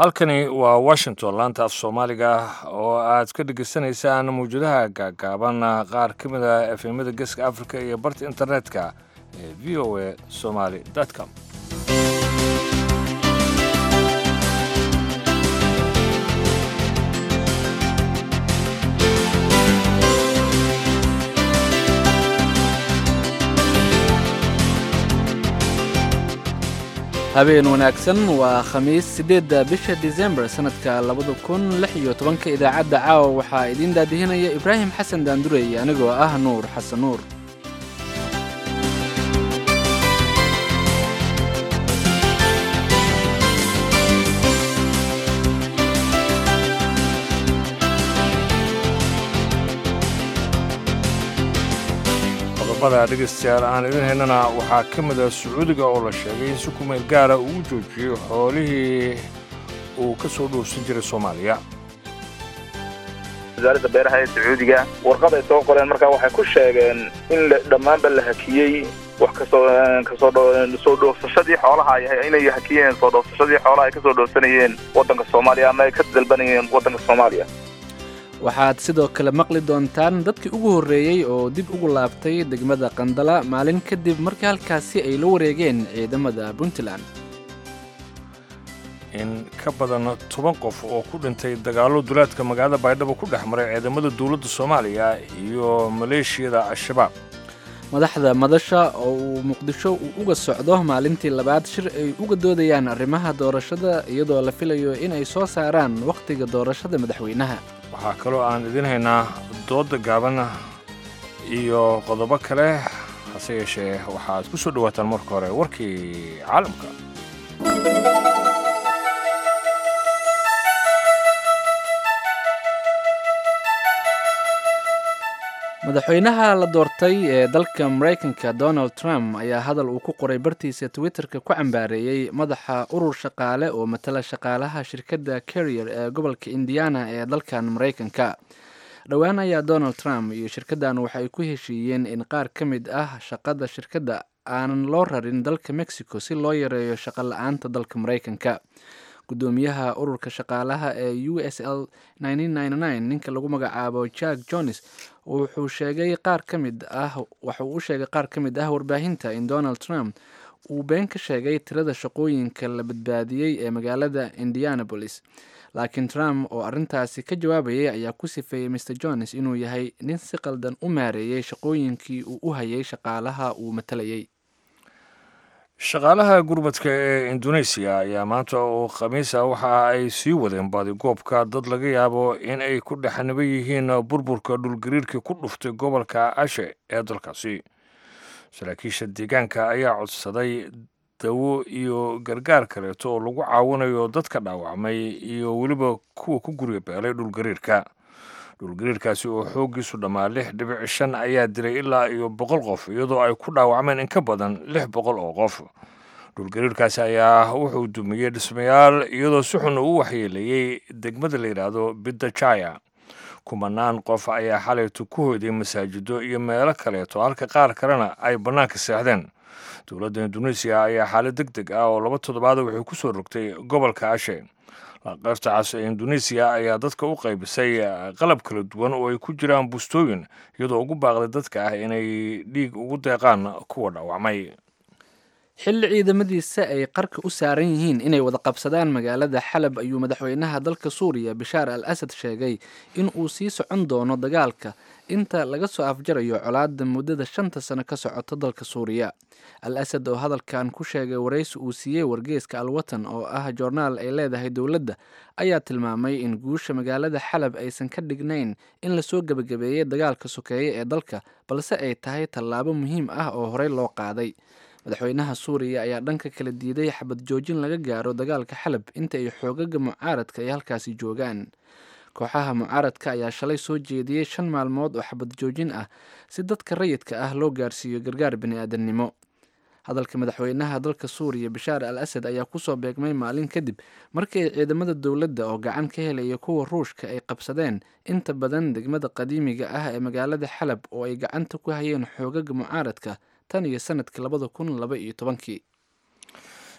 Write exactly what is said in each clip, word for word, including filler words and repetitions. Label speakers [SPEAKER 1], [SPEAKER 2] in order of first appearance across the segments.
[SPEAKER 1] halkani waa washington laanta af soomaaliga oo aad ka dhegaysanaysaan mawjadaha gaagaaban qaar ka mid a efemada geeska africa iyo barta internetka ee v o a somaly com
[SPEAKER 2] habeen wanaagsan waa khamiis siddeedda bisha disembar sannadka labada kun lix iyo tobanka idaacadda caawa waxaa idiin daadihinaya ibraahim xasan daandurey anigoo ah nuur xasan nuur
[SPEAKER 1] dhegeystayaal aan idin haynana waxaa ka mid a sacuudiga oo la sheegay in si ku meel gaara uu joojiyey xoolihii uu ka soo dhoofsan jiray soomaaliya.
[SPEAKER 3] wasaaradda beeraha ee sacuudiga warqad ay soo qoreen markaa waxay ku sheegeen in dhammaanba la hakiyey wax kasoo kasoo soo dhoofsashadii xoolaha inay hakiyeen soo dhoofsashadii xoolaha ay ka soo dhoofsanayeen waddanka soomaaliya ama ay ka dalbanayeen waddanka soomaaliya.
[SPEAKER 2] waxaad sidoo kale maqli doontaan dadkii ugu horreeyey oo dib ugu laabtay degmada qandala maalin kadib markii halkaasi ay la wareegeen ciidamada puntland.
[SPEAKER 1] in ka badan toban qof oo ku dhintay dagaallo duleedka magaalada baydhabo ku dhex maray ciidamada dowladda soomaaliya iyo maleeshiyada al-shabaab.
[SPEAKER 2] madaxda madasha oo uu muqdisho uu uga socdo maalintii labaad shir ay uga doodayaan arrimaha doorashada iyadoo la filayo in ay soo saaraan wakhtiga doorashada madaxweynaha.
[SPEAKER 1] waxaa kaloo aan idin haynaa dooda gaaban iyo qodobo kale hase yeeshee waxaad ku soo dhowaataan marka hore warkii caalamka.
[SPEAKER 2] madaxweynaha la doortay ee dalka maraykanka donald trump ayaa hadal uu ku qoray bartiisa twitterka ku cambaareeyey madaxa urur shaqaale oo matala shaqaalaha shirkadda carrier ee gobolka indiana ee dalkan maraykanka. dhowaan ayaa donald trump iyo shirkaddan waxay ku heshiiyeen in qaar ka mid ah shaqada shirkadda aanan loo rarin dalka mexico si loo yareeyo shaqo la-aanta dalka maraykanka. gudoomiyaha ururka shaqaalaha ee u s l ninka lagu magacaabo jack jones wuxuu sheegay qaar ka mid ah waxa uu u sheegay qaar ka mid ah warbaahinta in donald trump uu been ka sheegay tirada shaqooyinka la badbaadiyey ee magaalada indianapolis. laakiin trump oo arrintaasi ka jawaabayay ayaa ku sifeeyey mr jones inuu yahay nin si qaldan u maareeyey shaqooyinkii uu u hayay shaqaalaha uu matalayay.
[SPEAKER 1] shaqaalaha gurmadka ee indoneesiya ayaa maanta oo khamiisa waxa ay sii wadeen baadigoobka dad laga yaabo in ay ku dhexniban yihiin burburka dhulgariirkii ku dhuftay gobolka ashe ee dalkaasi. saraakiisha deegaanka ayaa codsaday dawo iyo gargaar kaleeto oo lagu caawinayo dadka dhaawacmay iyo weliba kuwa ku gurya beelay dhulgariirka. dhulgariirkaasi oo xooggiisu dhammaa lix dhibic shan ayaa dilay ilaa iyo boqol qof iyadoo ay ku dhaawacmeen in ka badan lix boqol oo qof. dhulgariirkaasi ayaa wuxuu dumiyey dhismayaal iyadoo si xun u waxyeeleeyey degmada la yidhaahdo bidajaya. kumanaan qof ayaa xalaytu ku hoyday masaajido iyo meelo kaleeto halka qaar kalena ay bannaanka seexdeen. dowladda indoneesiya ayaa xaalad deg deg ah oo laba toddobaada waxay ku soo rogtay gobolka ashe. qaybta cas ee indoneesiya ayaa dadka u qaybisay qalab kala duwan oo ay ku jiraan bustooyin iyadoo ugu baaqday dadka ah inay dhiig ugu deeqaan kuwa dhaawacmay.
[SPEAKER 2] xilli ciidamadiisa ay qarka u saaran yihiin inay wada qabsadaan magaalada xalab ayuu madaxweynaha dalka suuriya bishaar al asad sheegay in uu sii socon doono dagaalka inta laga soo afjarayo colaadda muddada shanta sano ka socota dalka suuriya. al asad oo hadalkan ku sheegay waraysi uu siiyey wargeeska alwatan oo ah joornaal ay leedahay dowladda ayaa tilmaamay in guusha magaalada xalab aysan ka dhignayn in lasoo gebagabeeyey dagaalka sokeeye ee dalka balse ay tahay tallaabo muhiim ah oo horey loo qaaday. madaxweynaha suuriya ayaa dhanka kala diiday xabad joojin laga gaaro dagaalka xalab inta ay xoogaga mucaaradka ay halkaasi joogaan. kooxaha mucaaradka ayaa shalay soo jeediyey shan maalmood oo xabad joojin ah si dadka rayidka ah loo gaarsiiyo gargaar bini'aadamnimo. hadalka madaxweynaha dalka suuriya bishaar al asad ayaa kusoo beegmay maalin kadib markii ay ciidamada dowladda oo gacan ka helaya kuwa ruushka ay qabsadeen inta badan degmada qadiimiga ah ee magaalada xalab oo ay gacanta ku hayeen xoogaga mucaaradka tan iyo sanadkii labada kun laba iyo tobankii.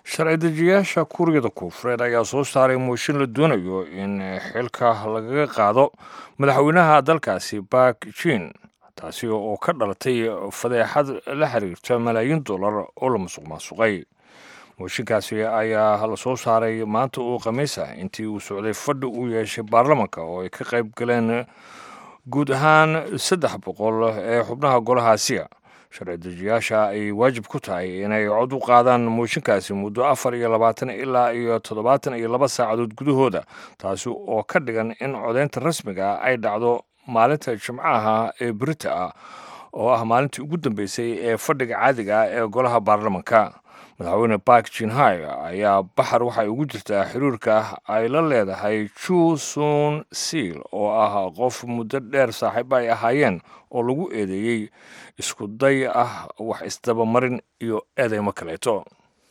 [SPEAKER 1] sharci dejiyaasha kuuriyada koonfureed ayaa soo saaray mooshin la doonayo in xilka lagaga qaado madaxweynaha dalkaasi Park Jin taasi oo ka dhalatay fadeexad la xiriirta malaayiin dollar oo la musuqmaasuqay. mooshinkaasi ayaa la soo saaray maanta oo khamiis ah intii uu socday fadhi uu yeeshay baarlamaanka oo ay ka qayb galeen guud ahaan saddex boqol ee xubnaha golahaasiya. sharci dejiyaasha ay waajib ku tahay inay cod u qaadaan mooshinkaasi muddo afar iyo labaatan ilaa iyo toddobaatan iyo laba saacadood gudahooda, taasi oo ka dhigan in codaynta rasmiga ay dhacdo maalinta jimcaha ee berita ah oo ah maalintii ugu dambeysay ee fadhiga caadiga ah ee golaha baarlamaanka. madaxweyne Park Geun-hye ayaa baxar waxay ugu jirtaa xiriirka ay la leedahay Chu Soon-sil oo ah qof muddo dheer saaxiib ay ahaayeen oo lagu eedeeyey isku day ah wax isdabamarin iyo eedeymo kaleeto.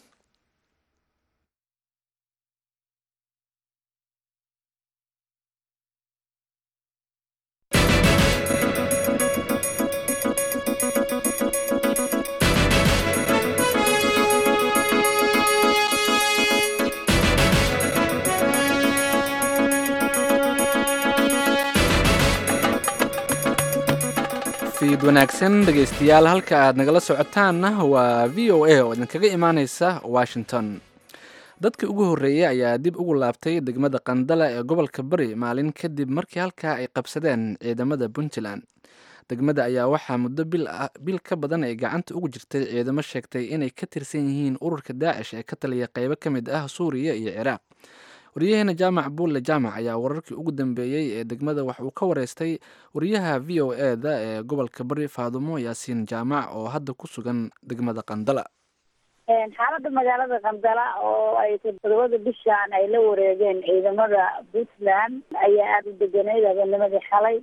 [SPEAKER 2] fiid wanaagsan dhegaystayaal, halka aad nagala socotaanna waa v o a oo idinkaga imaaneysa Washington. dadkii ugu horreeyay ayaa dib ugu laabtay degmada Qandala ee gobolka Bari maalin kadib markii halkaa ay qabsadeen ciidamada Puntland. degmada ayaa waxaa muddo bil bil ka badan ay gacanta ugu jirtay ciidamo sheegtay inay ka tirsan yihiin ururka Daacish ee ka taliya qaybo ka mid ah Suuriya iyo Ciraaq. wariyaheena Jaamac Buulle Jaamac ayaa wararkii ugu dambeeyay ee degmada wax uu ka wareystay wariyaha V O A-da ee gobolka Bari Faadumo Yaasiin Jaamac oo hadda ku sugan degmada Qandala.
[SPEAKER 4] xaaladda magaalada Qandala oo ay todobada bishaan ay la wareegeen ciidamada Puntland ayaa aada u deganeyd habeennimadii xalay.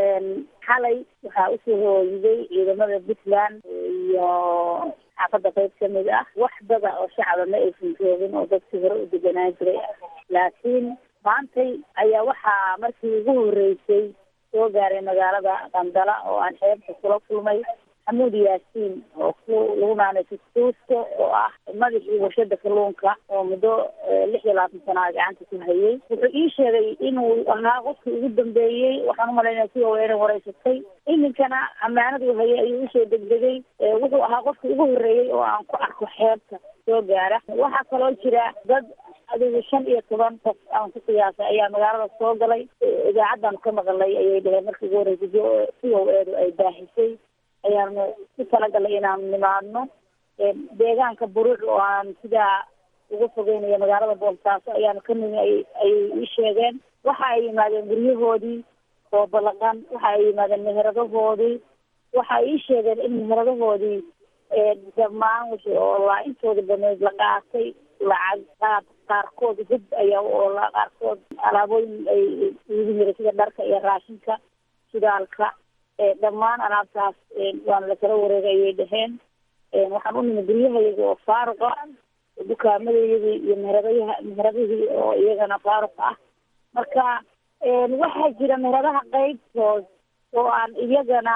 [SPEAKER 4] xalay waxaa usoo hooyiday ciidamada Puntland iyo xaafadda qayb ka mid ah wax dada oo shacaba ma aysan joogin oo dadkii hore u deganaan jiray. laakiin maantay ayaa waxaa markii ugu horreysay soo gaaray magaalada Qandala oo aan xeebta kula kulmay xamuud yaasiin oo ku lagu naanayso Tuusko oo ah madaxii warshada kalluunka oo muddo lix iyo labaatan sano gacanta ku hayay. wuxuu ii sheegay inuu ahaa qofkii ugu dambeeyey, waxaan u malaynaya si haweeney wareysatay, iminkana ammaanaduu hayay ayuu usoo degdegay. wuxuu ahaa qofkii ugu horreeyey oo aan ku arko xeebta soo gaara. waxaa kaloo jira dad adigu shan iyo toban qof aan ku qiyaasay ayaa magaalada soo galay. idaacaddan ka maqlay ayay dhaheen markii ugu horreysay si haweedu ay baahisay ayaanu ku talagalay inaan nimaadno deegaanka Buruc oo aan sidaa uga fogeynaya magaalada Boosaaso ayaanu ka nimi ayay ii sheegeen. waxa ay yimaadeen guryahoodii oo balaqan, waxa ay yimaadeen meheradahoodii, waxa ay ii sheegeen in meheradahoodii dhammaan wixii oo laa intooda baneed la qaatay lacag qaab qaarkood hub ayaa oo la qaarkood alaabooyin ay iigu yiri sida dharka iyo raashinka shidaalka dhammaan alaabtaas waana la kala wareegay ayay dhaheen. waxaan u nimid guryahayaga oo faaruqa, dukaamadayadii iyo meheradaha meheradihii oo iyagana faaruq ah. marka waxaa jira meheradaha qaybtood oo aan iyagana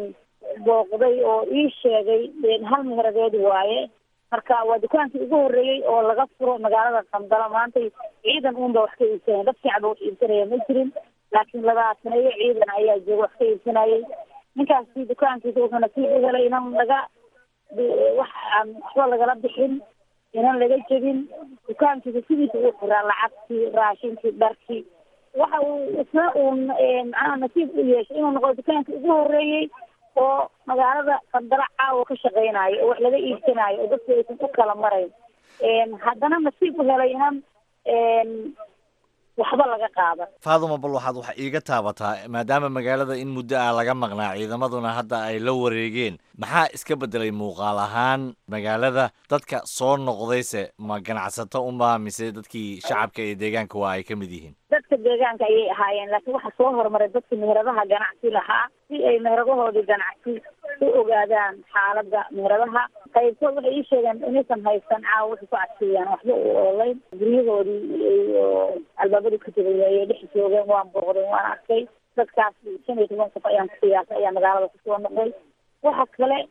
[SPEAKER 4] booqday oo ii sheegay hal meheradeed waaye. marka waa dukaankii ugu horreeyey oo laga furo magaalada Qandala. maanta ciidan uunba wax ka iibsanaya, dad shacba wax iibsanaya ma jirin, laakiin labaataneeyo ciidan ayaa jooga wax ka iibsanayay. ninkaasi dukaankiisa wuxuu nasiib u helay inan laga wax aan waxba lagala bixin, inan laga jebin. dukaankiisa sidiisa uu xiraa lacagtii, raashinkii, dharkii. waxa uu isna uun macnaha nasiib u yeeshay inuu noqdo dukaankii ugu horreeyey oo magaalada Qandala caawa ka shaqeynayo oo wax laga iibsanayo oo dadku aysan u kala marayn. haddana nasiib u helay inan waxba laga qaadan.
[SPEAKER 5] Faadumo, bal waxaad wax iiga taabataa maadaama magaalada in muddo ah laga maqnaa ciidamaduna hadda ay la wareegeen, maxaa iska bedelay muuqaal ahaan magaalada? dadka soo noqdayse ma ganacsato unbaa mise dadkii shacabka ee deegaanka waa ay ka mid yihiin?
[SPEAKER 4] dadka deegaanka ayay ahaayeen, laakiin waxaa soo horumaray dadka meheradaha ganacsi lahaa si ay meheradahoodii ganacsi u ogaadaan xaaladda meheradaha. qaybtood waxay ii sheegeen inaysan haysan caawa waxay ku cadkeeyaan waxba u oolayn. guryahoodii iyo albaabadii ka tegay ayay dhex joogeen, waan booqdeen, waan arkay. dadkaas shan iyo toban qof ayaan ku qiyaasay ayaa magaalada kusoo noqday. waxa kale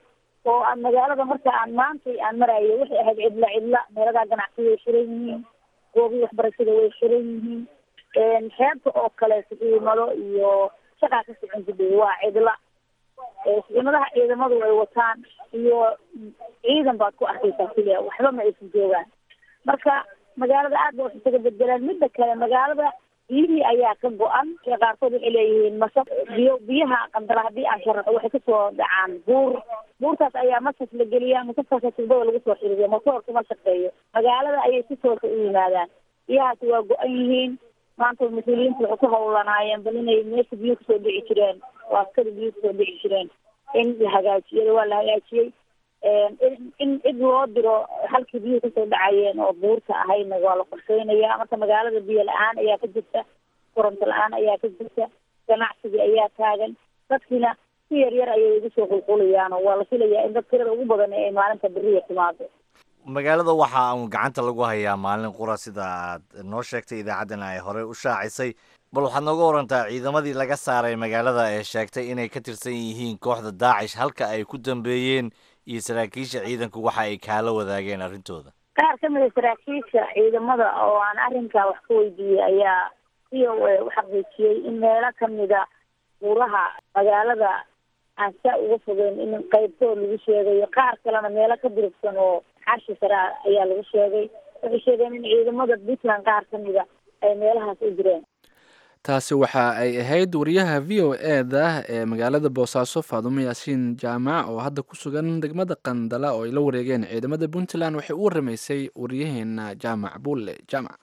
[SPEAKER 4] oo aan magaalada marka aan maantay aan marayo waxay ahayd cidla cidla meeladaa ganacsiga way xiran yihiin goobii waxbarashada way xiran yihiin xeebta oo kale ciidamado iyo shaqaa ka socon jiray waa cidla ciidamadaha ciidamadu ay wataan iyo ciidan baad ku arkaysaa keliya waxba ma aysan joogaan marka magaalada aad ba wax isaga bedelaan midda kale magaalada biyihii ayaa ka go-an qaarkood waxay leeyihiin masaf biyo biyaha qandala haddii aan sharaxo waxay kasoo dhacaan buur buurtaas ayaa masaf la geliyaa masafkaasa tubada lagu soo xiriiriyo matoorka ma shaqeeyo magaalada ayay si toosa u yimaadaan biyahaasi waa go-an yihiin maanta mas-uuliyiinta waxay ku hawlanaayeen bal inay meesha biyo kasoo dhici jireen oo askada biyo kasoo dhici jireen in la hagaajiyada waa la hagaajiyey in cid loo diro halkii biyuhu kasoo dhacayeen oo buurta ahayna waa la qorsheynayaa marka magaalada biyo la-aan ayaa ka jirta koronto la-aan ayaa ka jirta ganacsiga ayaa taagan dadkiina si yar yar ayay igu soo qulqulayaan oo waa la filayaa in dad tirada ugu badan ay maalinta beriya timaado
[SPEAKER 5] magaalada waxa uu gacanta lagu hayaa maalin qura sida aad noo sheegtay idaacaddana ay horey u shaacisay bal waxaad nooga warantaa ciidamadii laga saaray magaalada ee sheegtay inay ka tirsan yihiin kooxda daacish halka ay ku dambeeyeen iyo saraakiisha ciidanku waxa ay kaala wadaageen arrintooda
[SPEAKER 4] qaar ka mid a saraakiisha ciidamada oo aan arrinkaa wax ka weydiiyey ayaa si u xaqiijiyey in meelo kamida buuraha magaalada aan saa uga fogeyn in qaybtood lagu sheegayo qaar kalena meelo ka durugsan oo xashi sare ayaa lagu sheegay waxay sheegeen in ciidamada puntland qaar kamida ay meelahaas u jireen
[SPEAKER 2] taasi waxa ay ahayd wariyaha v o e-da ee magaalada boosaaso faadumo yaasiin jaamac oo hadda ku sugan degmada qandala oo ay la wareegeen ciidamada puntland waxay u waramaysay wariyaheena jaamac buulle jaamac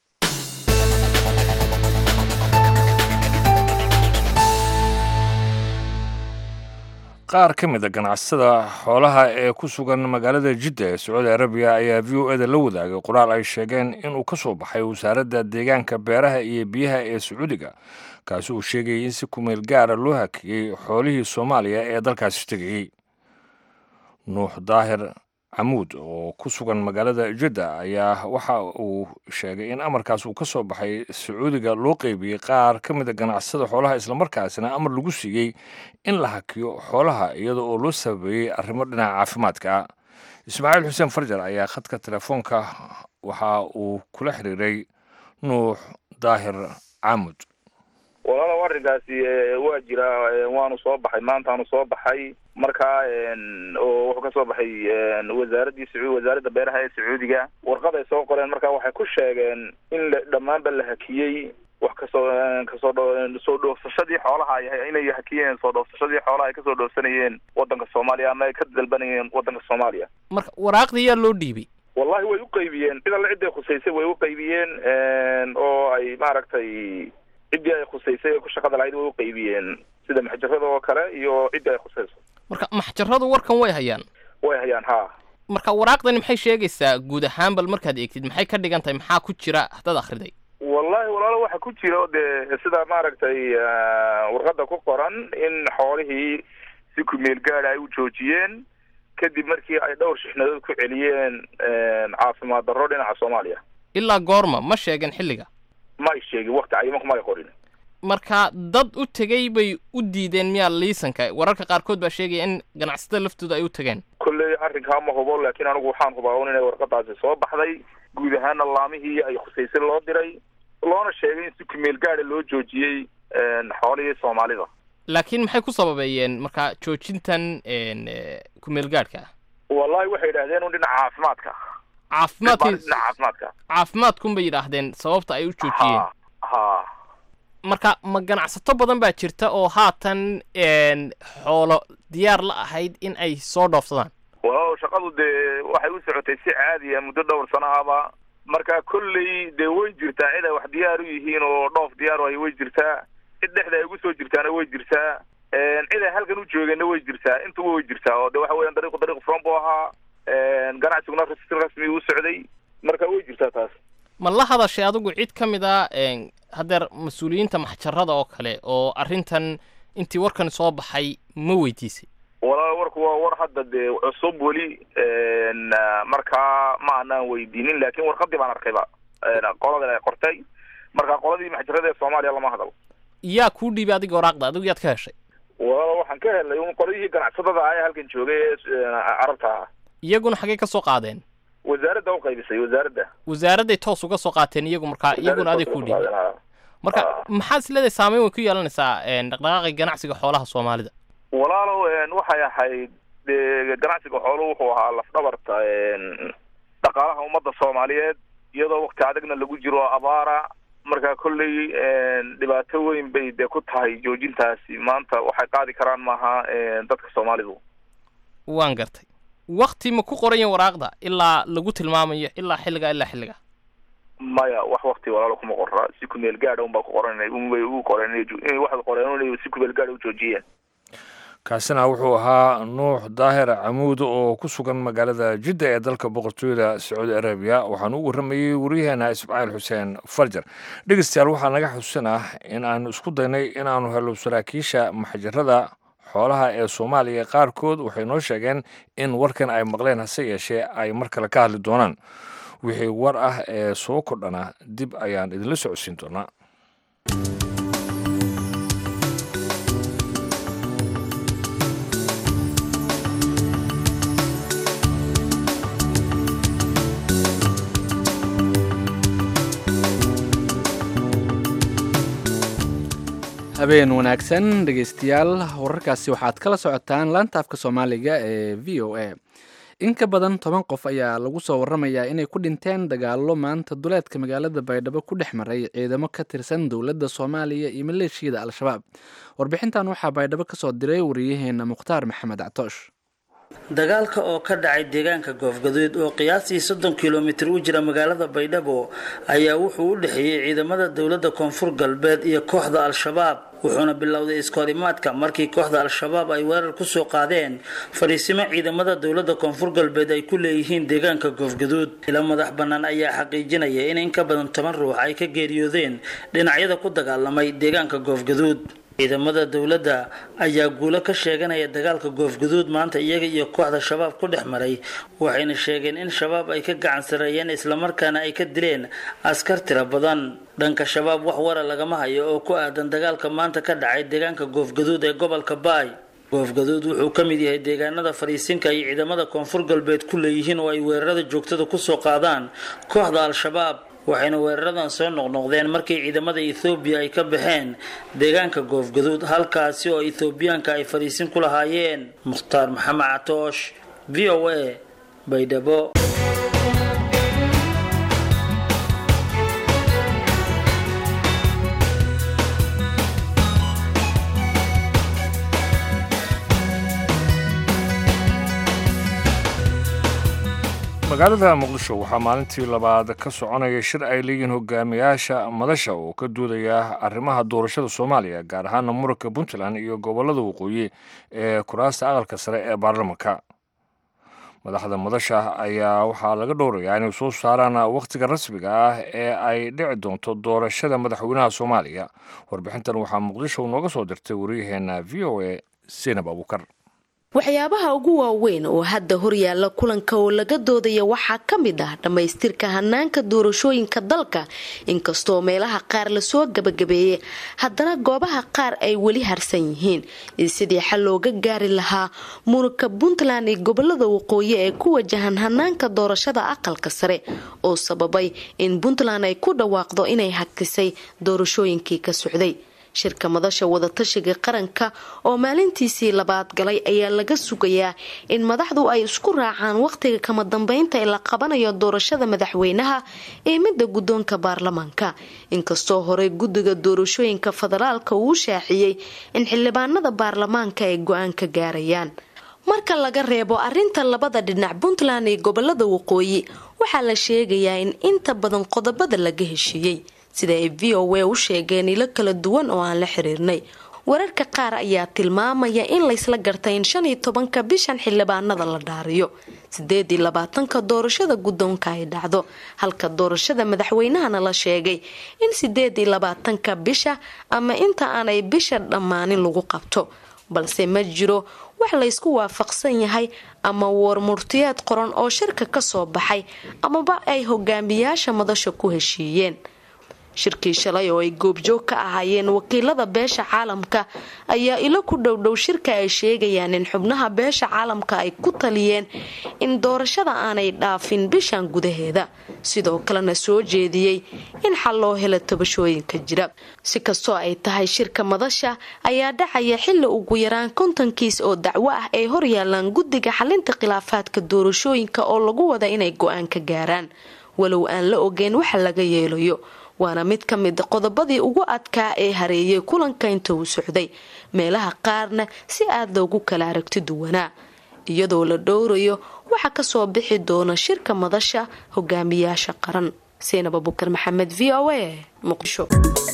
[SPEAKER 1] qaar ka mid a ganacsada xoolaha ee ku sugan magaalada jidda ee sacuudi arabiya ayaa v o eda la wadaagay qoraal ay sheegeen inuu ka soo baxay wasaaradda deegaanka beeraha iyo biyaha ee sacuudiga kaasi uu sheegayay in si kumeel gaara loo hakiyey xoolihii soomaaliya ee dalkaasi tegayey nuux daahir camuud oo ku sugan magaalada jidda ayaa waxa uu sheegay in amarkaas uu ka soo baxay sacuudiga loo qeybiyey qaar ka mid a ganacsada xoolaha islamarkaasina amar lagu siiyey in la hakiyo xoolaha iyada oo loo sababeeyey arrimo dhinaca caafimaadka ismaaciil xuseen farjar ayaa khadka telefoonka waxa uu kula xiriiray nuux daahir caamud
[SPEAKER 3] walaalow arrinkaasi waa jiraa waanu soo baxay maantaanu soo baxay markaa oo wuxuu ka soo baxay wasaaraddii sacuudi wasaaradda beeraha ee sacuudiga warqad ay soo qoreen markaa waxay ku sheegeen in dhammaanba la hakiyey wax kasoo kasoo soo dhoofsashadii xoolaha inay hakiyeen soo dhoofsashadii xoolaha ay kasoo dhoofsanayeen waddanka soomaaliya ama ay ka dalbanayeen waddanka soomaaliya
[SPEAKER 6] marka waraaqdii yaa loo dhiibay
[SPEAKER 3] wallahi way u qaybiyeen cid alle cidday khusaysay way u qaybiyeen oo ay maaragtay ciddii ay khusaysay ee ku shaqada lahayd way u qaybiyeen sida maxjarada oo kale iyo ciddii ay khusayso
[SPEAKER 6] marka maxjaradu warkan way hayaan
[SPEAKER 3] way hayaan ha
[SPEAKER 6] marka waraaqdani maxay sheegaysaa guud ahaan bal markaad eegtid maxay ka dhigan tahay maxaa ku jira haddaad akhriday
[SPEAKER 3] wallahi walaalo waxa ku jira dee sida maaragtay warqadda ku qoran in xoolihii si kumeel gaada ay u joojiyeen kadib markii ay dhowr shixnadood ku celiyeen caafimaad darro dhinaca soomaaliya
[SPEAKER 6] ilaa goorma ma sheegin xilliga
[SPEAKER 3] ma ay sheegin wakti cayimanku ma ay qorin
[SPEAKER 6] marka dad u tegey bay u diideen miyaa liisanka wararka qaarkood baa sheegaya in ganacsatada laftooda ay u tageen
[SPEAKER 3] kolley arrinkaa ma hubo laakiin anigu waxaan hubaa un inay warqadaasi soo baxday guud ahaana laamihii ay khusaysay loo diray loona sheegay in si kumeel gaada loo joojiyey xoolihii soomaalida
[SPEAKER 6] laakiin maxay ku sababeeyeen marka joojintan kumeel gaadhka
[SPEAKER 3] wallahi waxay yidhahdeen un dhinaca caafimaadka
[SPEAKER 6] caafimaadka
[SPEAKER 3] dhinaca caafimaadka
[SPEAKER 6] caafimaadkun bay yidhaahdeen sababta ay u joojiyeen
[SPEAKER 3] ha
[SPEAKER 6] marka ma ganacsato badan baa jirta oo haatan xoolo diyaar la ahayd in ay soo dhoofsadaan
[SPEAKER 3] walaalow shaqadu dee waxay u socotay si caadiya muddo dhowr sano ahba marka kolley dee way jirtaa cid ay wax diyaar u yihiin oo dhoof diyaar ay way jirtaa cid dhexda ay ugu soo jirtaana way jirtaa cid ay halkan u joogeenna way jirtaa intuba way jirtaa oo de waxa weeyaan dariiqu dariiq furan buu ahaa ganacsiguna si rasmi u socday marka way jirtaa taas
[SPEAKER 6] ma la hadashay adigu cid ka mid a haddeer mas-uuliyiinta maxjarada oo kale oo arrintan intii warkan soo baxay ma weydiisay
[SPEAKER 3] walaal warku waa war hadda dee cusub weli markaa ma aanaan weydiinin laakiin warqadii baan arkayba qolada ay qortay marka qoladii maxjarada ee soomaaliya lama hadal
[SPEAKER 6] yaa kuu dhiibay adiga waraaqda adigu yaad ka heshay
[SPEAKER 3] walaalo waxaan ka helay un qolyihii ganacsatada ah ee halkan joogay ee carabta ah.
[SPEAKER 6] iyaguna xagee ka soo qaadeen?
[SPEAKER 3] wasaaradda u qaybisay wasaaradda.
[SPEAKER 6] wasaaradday toos uga soo qaateen iyagu markaa iyaguna adeeg ku dhiibay. marka maxaad isleedahay saameyn way ku yeelanaysaa dhaqdhaqaaqi ganacsiga xoolaha Soomaalida?
[SPEAKER 3] walaalo waxay ahayd ganacsiga xooluhu wuxuu ahaa lafdhabarta dhaqaalaha ummadda Soomaaliyeed iyadoo waqti adagna lagu jiro abaara. marka kulley dhibaato weyn bay de ku tahay joojintaasi maanta waxay qaadi karaan maaha dadka Soomaalidu.
[SPEAKER 6] waan gartay. waqti ma ku qoran waraaqda ilaa lagu tilmaamayo ilaa xilliga ilaa xilliga?
[SPEAKER 3] maya wax waqti walaalo kuma qorra si ku meel gaadh baa ku qoran in way u qoran in wax qoran in si ku meel gaadh u joojiyeen.
[SPEAKER 1] kaasina wuxuu ahaa nuux daahir camuud oo ku sugan magaalada Jidda ee dalka boqortooyada Sacuudi Arabiya. waxaan u waramayay wariyaheena Ismaaciil Xuseen Farjar. dhegeystayaal waxaa naga xusuusanaa in aan isku daynay in aanu helo saraakiisha maxjarada xoolaha ee Soomaaliya qaarkood waxay noo sheegeen in warkan ay maqleen hase yeeshee ay mar kale ka hadli doonaan. wixii war ah ee soo kordhana dib ayaan idinla socodsiin doonaa.
[SPEAKER 2] habeen wanaagsan dhegeystayaal, wararkaasi waxaad kala socotaan laanta afka Soomaaliga ee V O A. in ka badan toban qof ayaa lagu soo waramayaa inay ku dhinteen dagaallo maanta duleedka magaalada Baydhabo ku dhex maray ciidamo ka tirsan dowladda Soomaaliya iyo maleeshiyada Al-Shabaab. warbixintan waxaa Baydhabo ka soo diray wariyaheena Mukhtaar Maxamed Catoosh.
[SPEAKER 7] dagaalka oo ka dhacay deegaanka Goofgaduud oo qiyaastii soddon kiiloomitir u jira magaalada Baydhabo ayaa wuxuu u dhaxeeyay ciidamada dowladda Koonfur Galbeed iyo kooxda Al-Shabaab. wuxuuna bilowday iskoorimaadka markii kooxda Al-Shabaab ay weerar ku soo qaadeen fariisimo ciidamada dowladda Koonfur Galbeed ay ku leeyihiin deegaanka Goofgaduud. ila madax bannaan ayaa xaqiijinaya in in ka badan toban ruux ay ka geeriyoodeen dhinacyada ku dagaalamay deegaanka Goofgaduud. ciidamada dowladda ayaa guulo ka sheeganaya dagaalka Goofgaduud maanta iyaga iyo kooxda Shabaab ku dhex maray, waxayna sheegeen in Shabaab ay ka gacan sareeyeen isla markaana ay ka dileen askar tiro badan. dhanka Shabaab wax wara lagama hayo oo ku aadan dagaalka maanta ka dhacay deegaanka Goofgaduud ee gobolka Baay. Goofgaduud wuxuu ka mid yahay deegaanada fariisinka ay ciidamada Koonfur Galbeed ku leeyihiin oo ay weerarada joogtada ku soo qaadaan kooxda Al-Shabaab. waxayna weeraradan soo noqnoqdeen markii ciidamada Ethiopia ay ka baxeen deegaanka Goofgaduud halkaasi oo Ethiopiaanka ay fariisin ku lahaayeen. Mukhtaar Maxamed Catoosh, V O A, Baydhabo.
[SPEAKER 1] magaalada Muqdisho waxaa maalintii labaad ka soconaya shir ay leeyihiin hogaamiyaasha madasha oo ka doodaya arrimaha doorashada Soomaaliya gaar ahaan muranka Puntland iyo gobolada waqooyi ee kuraasta aqalka sare ee baarlamaanka. madaxda madasha ayaa waxaa laga dhowrayaa inay soo saaraan waqtiga rasmiga ah ee ay dhici doonto doorashada madaxweynaha Soomaaliya. warbixintan waxaa Muqdisho nooga soo dirtay wariyaheena V O A Seenab Abukar.
[SPEAKER 8] waxyaabaha ugu waaweyn oo hadda horyaala kulanka oo laga doodaya waxaa ka mid ah dhamaystirka hanaanka doorashooyinka dalka. inkastoo meelaha qaar lasoo gabagabeeyey haddana goobaha qaar ay weli harsan yihiin sidii xal looga gaari lahaa muranka Puntland iyo gobolada waqooyi ee ku wajahan hanaanka doorashada aqalka sare oo sababay in Puntland ay ku dhawaaqdo inay hakisay doorashooyinkii ka socday. shirka madasha wadatashiga qaranka oo maalintiisii labaad galay ayaa laga sugayaa in madaxdu ay isku raacaan waqtiga kama dambeynta ee la qabanayo doorashada madaxweynaha ee midda guddoonka baarlamaanka. inkastoo hore guddiga doorashooyinka federaalka uu shaaciyey in xildhibaanada baarlamaanka ay go-aan ka gaarayaan. marka laga reebo arinta labada dhinac Puntland iyo gobolada waqooyi waxaa la sheegayaa in inta badan qodobada laga heshiiyey sida ay V O A u sheegeen ilo kala duwan oo aan la xiriirnay. wararka qaar ayaa tilmaamaya in la isla gartay in shan iyo tobanka bishan xildhibaanada la dhaariyo, sideed iyo labaatanka doorashada guddoonka ay dhacdo, halka doorashada madaxweynahana la sheegay in sideed iyo labaatanka bisha ama inta aanay bisha dhammaanin lagu qabto. balse ma jiro wax la isku waafaqsan yahay ama warmurtiyaad qoran oo shirka ka soo baxay amaba ay hogaamiyaasha madasha ku heshiiyeen. shirkii shalay oo ay goobjoog ka ahaayeen wakiilada beesha caalamka ayaa ilo ku dhowdhow shirka ay sheegayaan in xubnaha beesha caalamka ay ku taliyeen in doorashada aanay dhaafin bishan gudaheeda sidoo kalena soo jeediyey in xal loo helo tabashooyinka jira. si kastoo ay tahay shirka madasha ayaa dhacaya xilli ugu yaraan konton kiis oo dacwo ah ay horyaalaan guddiga xalinta khilaafaadka doorashooyinka oo lagu wada inay go-aan ka gaaraan walow aan la ogeyn waxa laga yeelayo. waana mid ka mid qodobadii ugu adkaa ee hareeyay kulanka inta uu socday, meelaha qaarna si aad loogu kala aragti duwanaa, iyadoo la dhowrayo waxa kasoo bixi doona shirka madasha hogaamiyaasha qaran. Seenab Abubakar Maxamed, V O A, Muqdisho.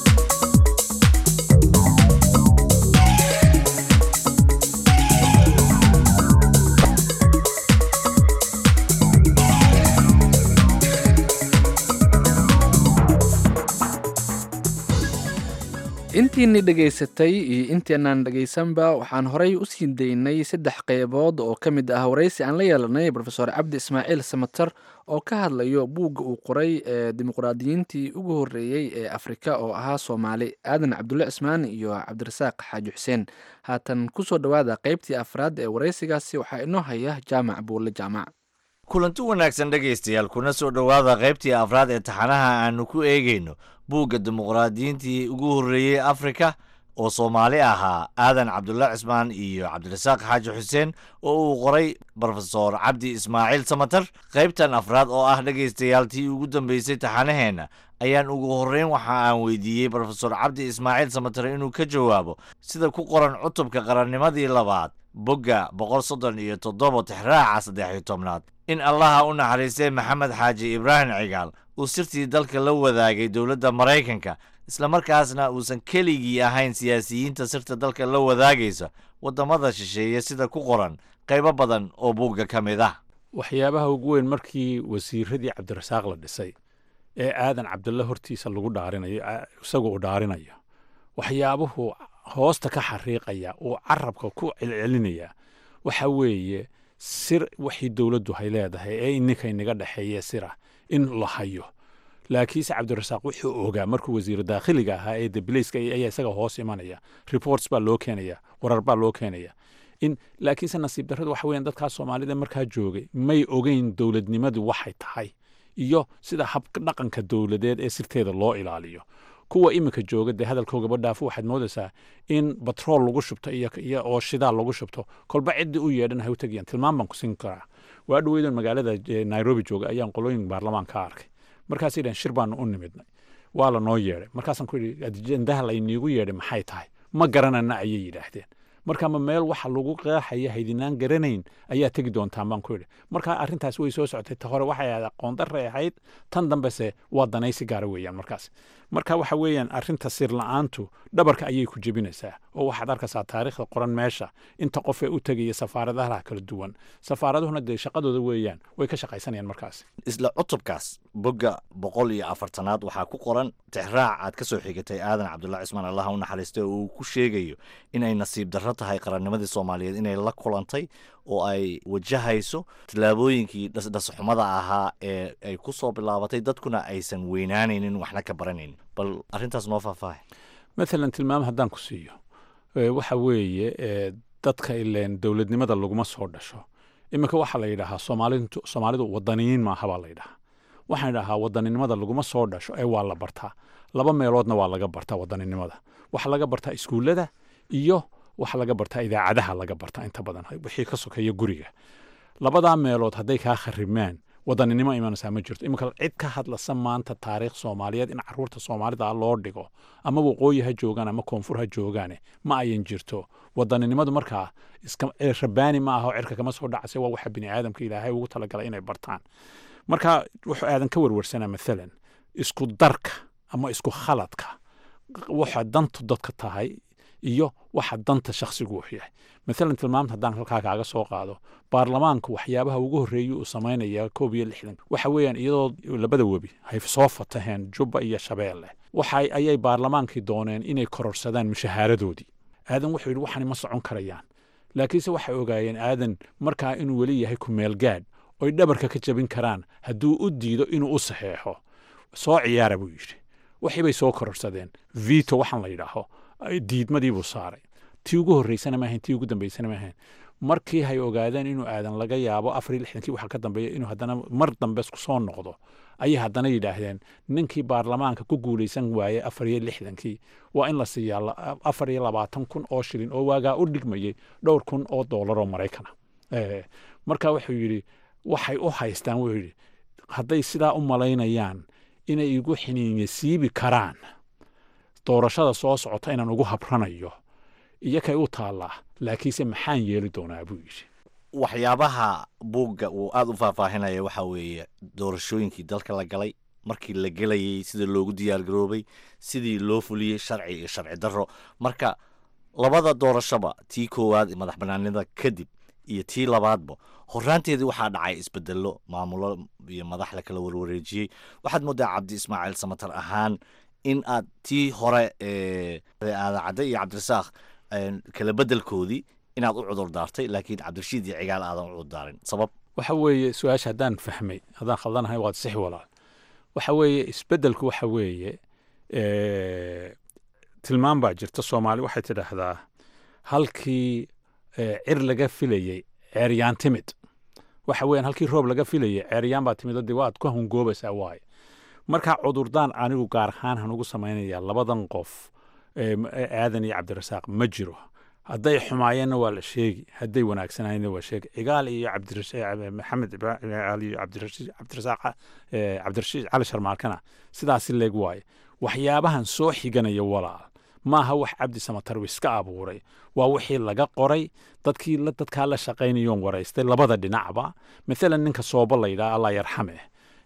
[SPEAKER 2] intiini dhegaysatay iyo intiinaan dhegaysanba waxaan horay u sii daynay saddex qeybood oo ka mid ah waraysi aan la yeelanay brofesor cabdi ismaaciil samatar oo ka hadlayo buugga uu qoray ee dimuqraadiyiintii ugu horreeyey ee afrika oo ahaa soomaali aadan cabdulle cismaan iyo cabdirasaaq xaaji xuseen. haatan kusoo dhowaada qeybtii afraad ee waraysigaasi waxaa inoo haya jaamac buulle jaamac.
[SPEAKER 5] kulanti wanaagsan dhegaystayaal, kuna soo dhowaada qaybtii afraad ee taxanaha aanu ku eegayno buugga dimuqraadiyiintii ugu horreeyey afrika oo soomaali ahaa aadan cabdulle cismaan iyo cabdirasaaq xaaji xuseen oo uu qoray brofesor cabdi ismaaciil samatar. qaybtan afraad oo ah dhegaystayaal tii ugu dambeysay taxanaheenna ayaan ugu horreyn waxa aan weydiiyey brofesor cabdi ismaaciil samatar inuu ka jawaabo sida ku qoran cutubka qarannimadii labaad bogga boqol soddon iyo toddoba tixraaca saddex iyo tobnaad in allaha u naxariistay maxamed xaaji ibraahim cigaal uu sirtii dalka la wadaagay dowladda maraykanka, islamarkaasna uusan keligii ahayn siyaasiyiinta sirta dalka la wadaagaysa waddamada shisheeye sida ku qoran qaybo badan oo buugga ka mid ah.
[SPEAKER 9] waxyaabaha ugu weyn markii wasiiradii cabdirasaaq la dhisay ee aadan cabdulle hortiisa lagu dhaarinayo isagu uu dhaarinayo, waxyaabuhu hoosta ka xariiqaya uu carabka ku celcelinaya waxa weeye sir waxii dowladdu hay leedahay ee ininka inaga dhexeeye sirah in la hayo. laakiinse cabdirasaaq wuxuu ogaa markuu wasiir daakhiliga ahaa ee debleyska ayaa isaga hoos imanaya, reports baa loo keenaya, warar baa loo keenaya in laakiinse nasiib darradu waxa weeyaan dadkaas soomaalida markaa joogay may ogeyn dowladnimadu waxay tahay iyo sida habka dhaqanka dowladeed ee sirteeda loo ilaaliyo. kuwa iminka jooga dee hadalkoogaba dhaafo waxaad moodaysaa in batrool lagu shubto iyo oo shidaal lagu shubto kolba ciddii u yeedhan hay u tegayaan. tilmaam baan ku siin karaa. waa dhaweydan magaalada nairobi jooga ayaan qolooyin baarlamaan ka arkay, markaasay dhaheen shir baanu u nimidnay, waa la noo yeedhay. markaasaan ku yidhi ajendaha layniigu yeedhay maxay tahay? ma garanana ayay yidhaahdeen. marka ma meel waxa lagu qeexaya haydinaan garanayn ayaa tegi doontaan baan ku yidhi. marka arrintaas way soo socotay. ta hore waxay ahayd aqoon darray ahayd, tan dambese waa danaysi gaara weeyaan markaas. marka waxa weeyaan arrinta sir la-aantu dhabarka ayay ku jebinaysaa oo waxaad arkaysaa taariikhda qoran meesha inta qof ee u tegaya safaaradaha kala duwan. safaaraduhuna dee shaqadooda weeyaan, way ka shaqaysanayaan markaas.
[SPEAKER 5] isla cutubkaas bogga boqol iyo afartanaad waxaa ku qoran tixraac aad ka soo xigatay aadan cabdulle cismaan allaha u naxariistay oo uu ku sheegayo inay nasiib darro tahay qarannimadii soomaaliyeed inay la kulantay oo ay wajahayso tallaabooyinkii dhasxumada ahaa ee ay ku soo bilaabatay, dadkuna aysan weynaanaynin waxna ka baranaynin. bal arrintaas noo faahfaahay.
[SPEAKER 9] maalan tilmaam haddaan ku siiyo, waxa weeye dadka ileen dowladnimada laguma soo dhasho. iminka waxaa la yidhaahaa soomaalidu soomaalidu wadaniyiin maaha baa la yidhahaa. waxaan idhahaa wadaninimada laguma soo dhasho ee waa la bartaa. laba meeloodna waa laga bartaa wadaninimada. waxaa laga bartaa iskuullada iyo waxa laga bartaa idaacadaha laga bartaa inta badan wixii ka sokeeya guriga. labadaa meelood hadday kaa kharimaan wadaninimo imanaysaa ma jirto. iminka cid ka hadlasa maanta taariikh soomaaliyeed in caruurta soomaalida loo dhigo ama waqooyi ha joogaan ama koonfur ha joogaane ma ayan jirto. wadaninimadu markaa rabaani ma aha oo cirka kama soo dhacase, waa waxa bini aadamka ilaahay ugu talagalay inay bartaan. marka wuxuu aadan ka warwarsanaa maalan isku darka ama isku khaladka waxa dantu dadka tahay iyo waxa danta shakhsigu u yahay. maalan tilmaamta haddaan halkaa kaaga soo qaado, baarlamaanku waxyaabaha ugu horreeyay uu samaynaya koob iyo lixdan waxa weeyaan iyadoo labada webi hay soo fataheen Jubba iyo Shabeelle, waxa ayay baarlamaankii dooneen inay kororsadaan mushahaaradoodii. aadan wuxuu yidhi waxani ma socon karayaan, laakiinse waxay ogaayeen aadan markaa inuu weli yahay ku meel gaadh oy dhabarka ka jabin karaan hadduu u diido inuu u saxeexo. soo ciyaara buu yidhi, waxii bay soo kororsadeen vito waxaan la yidhaaho diidmadii buu saaray tii ugu horreysana maahayn tii ugu dambeysana maahayn markii hay ogaadeen inuu aadan laga yaabo afar iyo lixdankii waxaa ka dambeeya inuu haddana mar dambe isku soo noqdo ayay haddana yidhaahdeen ninkii baarlamaanka ku guulaysan waayey afar iyo lixdankii waa in la siiyaa afar iyo labaatan kun oo shilin oo waagaa u dhigmayey dhowr kun oo doolar oo maraykana marka wuxuu yidhi waxay u haystaan wuu yidhi hadday sidaa u malaynayaan inay igu xiniinya siibi karaan doorashada soo socota inaan ugu habranayo iyo kay u taallaa laakiinse maxaan yeeli doonaa buu yidhi
[SPEAKER 5] waxyaabaha buugga uu aada u faahfaahinaya waxaa weeye doorashooyinkii dalka la galay markii la gelayey sida loogu diyaargaroobay sidii loo fuliyey sharci iyo sharci darro marka labada doorashoba tii koowaad madax banaanida kadib iyo tii labaadba horaanteedii waxaa dhacay isbedello maamulo iyo madax la kala warwareejiyey waxaad moodaa cabdi ismaaciil samatar ahaan in aad tii hore aadan cadde iyo cabdirasaaq kala bedelkoodii inaad u cudur daartay laakiin cabdirashiid iyo cigaal aadan u cudur daarin sabab
[SPEAKER 9] waxa weeye su-aasha haddaan fahmay haddaan khaldanahay waad sixi walaal waxa weeye isbedelku waxa weeye tilmaan baa jirta soomaali waxay tidhaahdaa halkii cir laga filayey ceeryaan timid waxa weeyaan halkii roob laga filayey ceeryaan baa timid oo dee waad ku hungoobaysaa waaye markaa cudurdaan anigu gaar ahaan han ugu samaynayaa labadan qof aadan iyo cabdirasaaq ma jiro hadday xumaayeenna waa la sheegi hadday wanaagsanaayeenna waa sheegi cigaal iyo maxamed iyo cabdirasaaq cabdirashiid cali sharmaarkana sidaasi leeg waaye waxyaabahan soo xiganaya walaal maaha wax cabdi samatar iska abuuray waa wixii laga qoray dadkii dadkaa la shaqaynayoon waraystay labada dhinacba maalan ninka sooba la yidhaha allah yarxame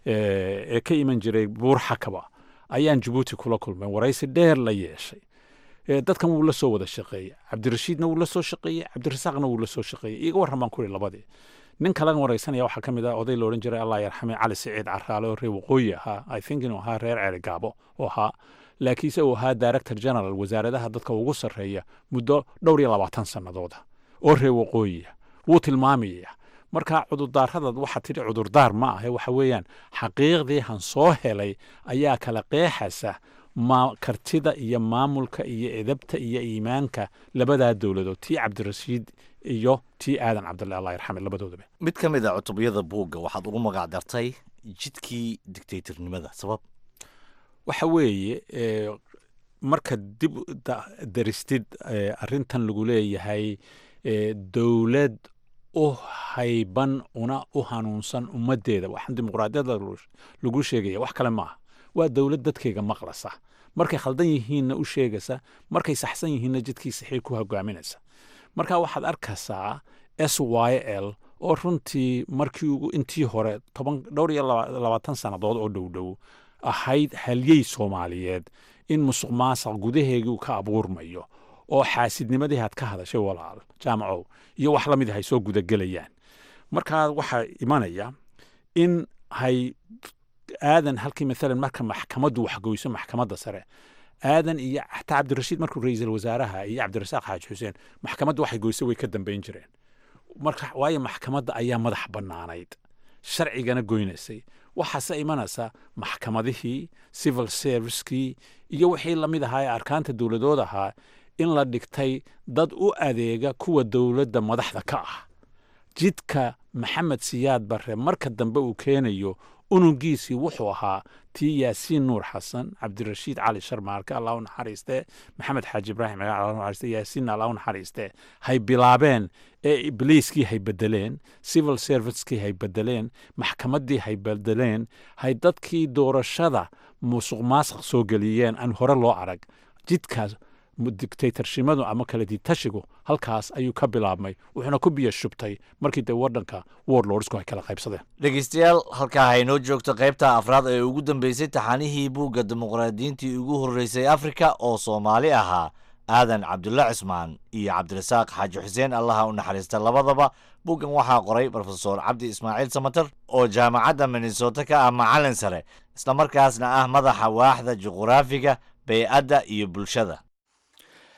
[SPEAKER 9] ee ka iman jiray buur xakaba ayaan jabuuti kula kulmay waraysi dheer la yeeshay dadkan wuu la soo wada shaqeeyey cabdirashiidna wuu la soo shaqeeyey cabdirasaaqna wuu la soo shaqeeyey iga warran baan ku ihi labadii nin kalaga waraysanaya waxaa ka mid ah oday la odhan jiray allah yarxame cali siciid caraale oo reer waqooyi ahaa i think inuu ahaa reer ceeri gaabo oo ahaa laakiinse uu ahaa director general wasaaradaha dadka ugu sarreeya muddo dhowr iyo labaatan sannadooda oo reer waqooyiya wuu tilmaamaya marka cudurdaaradaad waxaa tidhi cudurdaar ma ahe waxa weeyaan xaqiiqdii han soo helay ayaa kala qeexaysa ma kartida iyo maamulka iyo edabta iyo iimaanka labadaa dowladood tii cabdirashiid iyo tii aadan cabdulle allah yarxame labadoodaba
[SPEAKER 5] mid ka mid a cutubyada buugga waxaad ugu magac dartay jidkii dictatornimada sabab
[SPEAKER 9] waxa weeye marka dib daristid arrintan lagu leeyahay dowlad u hayban una u hanuunsan ummaddeeda waxaan dimuqraadiyadda lagu sheegaya wax kale maaha waa dowlad dadkayga maqlasa markay khaldan yihiinna u sheegaysa markay saxsan yihiinna jidkii saxiir ku hogaaminaysa marka waxaad arkaysaa s y l oo runtii markii ugu intii hore toban dhowr iyo labaatan sannadood oo dhowdhow ahayd halyey soomaaliyeed in musuq maasuq gudaheegii uu ka abuurmayo oo xaasidnimadii aad ka hadashay walaal jaamacow iyo wax la mid hay soo gudagelayaan markaa waxaa imanaya in hay aadan halkii maalan marka maxkamaddu waxgoyso maxkamadda sare aadan iyo xataa cabdirashiid markuu ra-iisul wasaaraha iyo cabdirasaaq xaaji xuseen maxkamaddu waxay goyso way ka dambayn jireen marka waayo maxkamadda ayaa madax bannaanayd sharcigana goynaysay waxaase imanaysa maxkamadihii civil servicekii iyo wixii la mid ahaa ee arkaanta dowladood ahaa in la dhigtay dad u adeega kuwa dowladda madaxda ka ah jidka maxamed siyaad barre marka dambe uu keenayo unugiisii wuxuu ahaa tii yaasiin nuur xasan cabdirashiid cali sharmaarke allah u naxariiste maxamed xaaji ibraahim allah u naxariiste yaasiinna allah u naxariiste hay bilaabeen ee ibliiskii hay bedeleen civil servicekii hay bedeleen maxkamaddii hay bedeleen hay dadkii doorashada musuq maasuq soo geliyeen aan hore loo arag jidkaas dictatorshimadu ama kala diitashigu halkaas ayuu ka bilaabmay wuxuuna ku biyo shubtay markii dee waddanka warlordsku ay kala qaybsadeen
[SPEAKER 5] dhegeystayaal halkaa haynoo joogto qaybta afraad ee ugu dambeysay taxanihii buugga dimuqraadiyiintii ugu horreysay afrika oo soomaali ahaa aadan cabdulle cismaan iyo cabdirasaaq xaaji xuseen allaha u naxariista labadaba buuggan waxaa qoray brofesor cabdi ismaaciil samater oo jaamacadda minnesota ka ah macalin sare islamarkaasna ah madaxa waaxda juquraafiga bey'adda iyo bulshada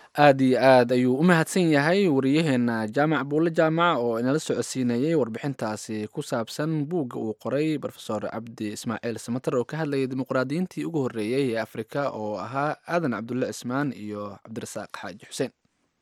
[SPEAKER 2] aad iyo aad ayuu u mahadsan yahay wariyaheena jaamac buulle jaamac oo inala socodsiinayay warbixintaasi ku saabsan buugga uu qoray rofesor cabdi ismaaciil samater oo ka hadlayay dimuqraadiyiintii ugu horreeyey ee afrika oo ahaa aadan cabdulle cismaan iyo cabdirasaaq xaaji xuseen.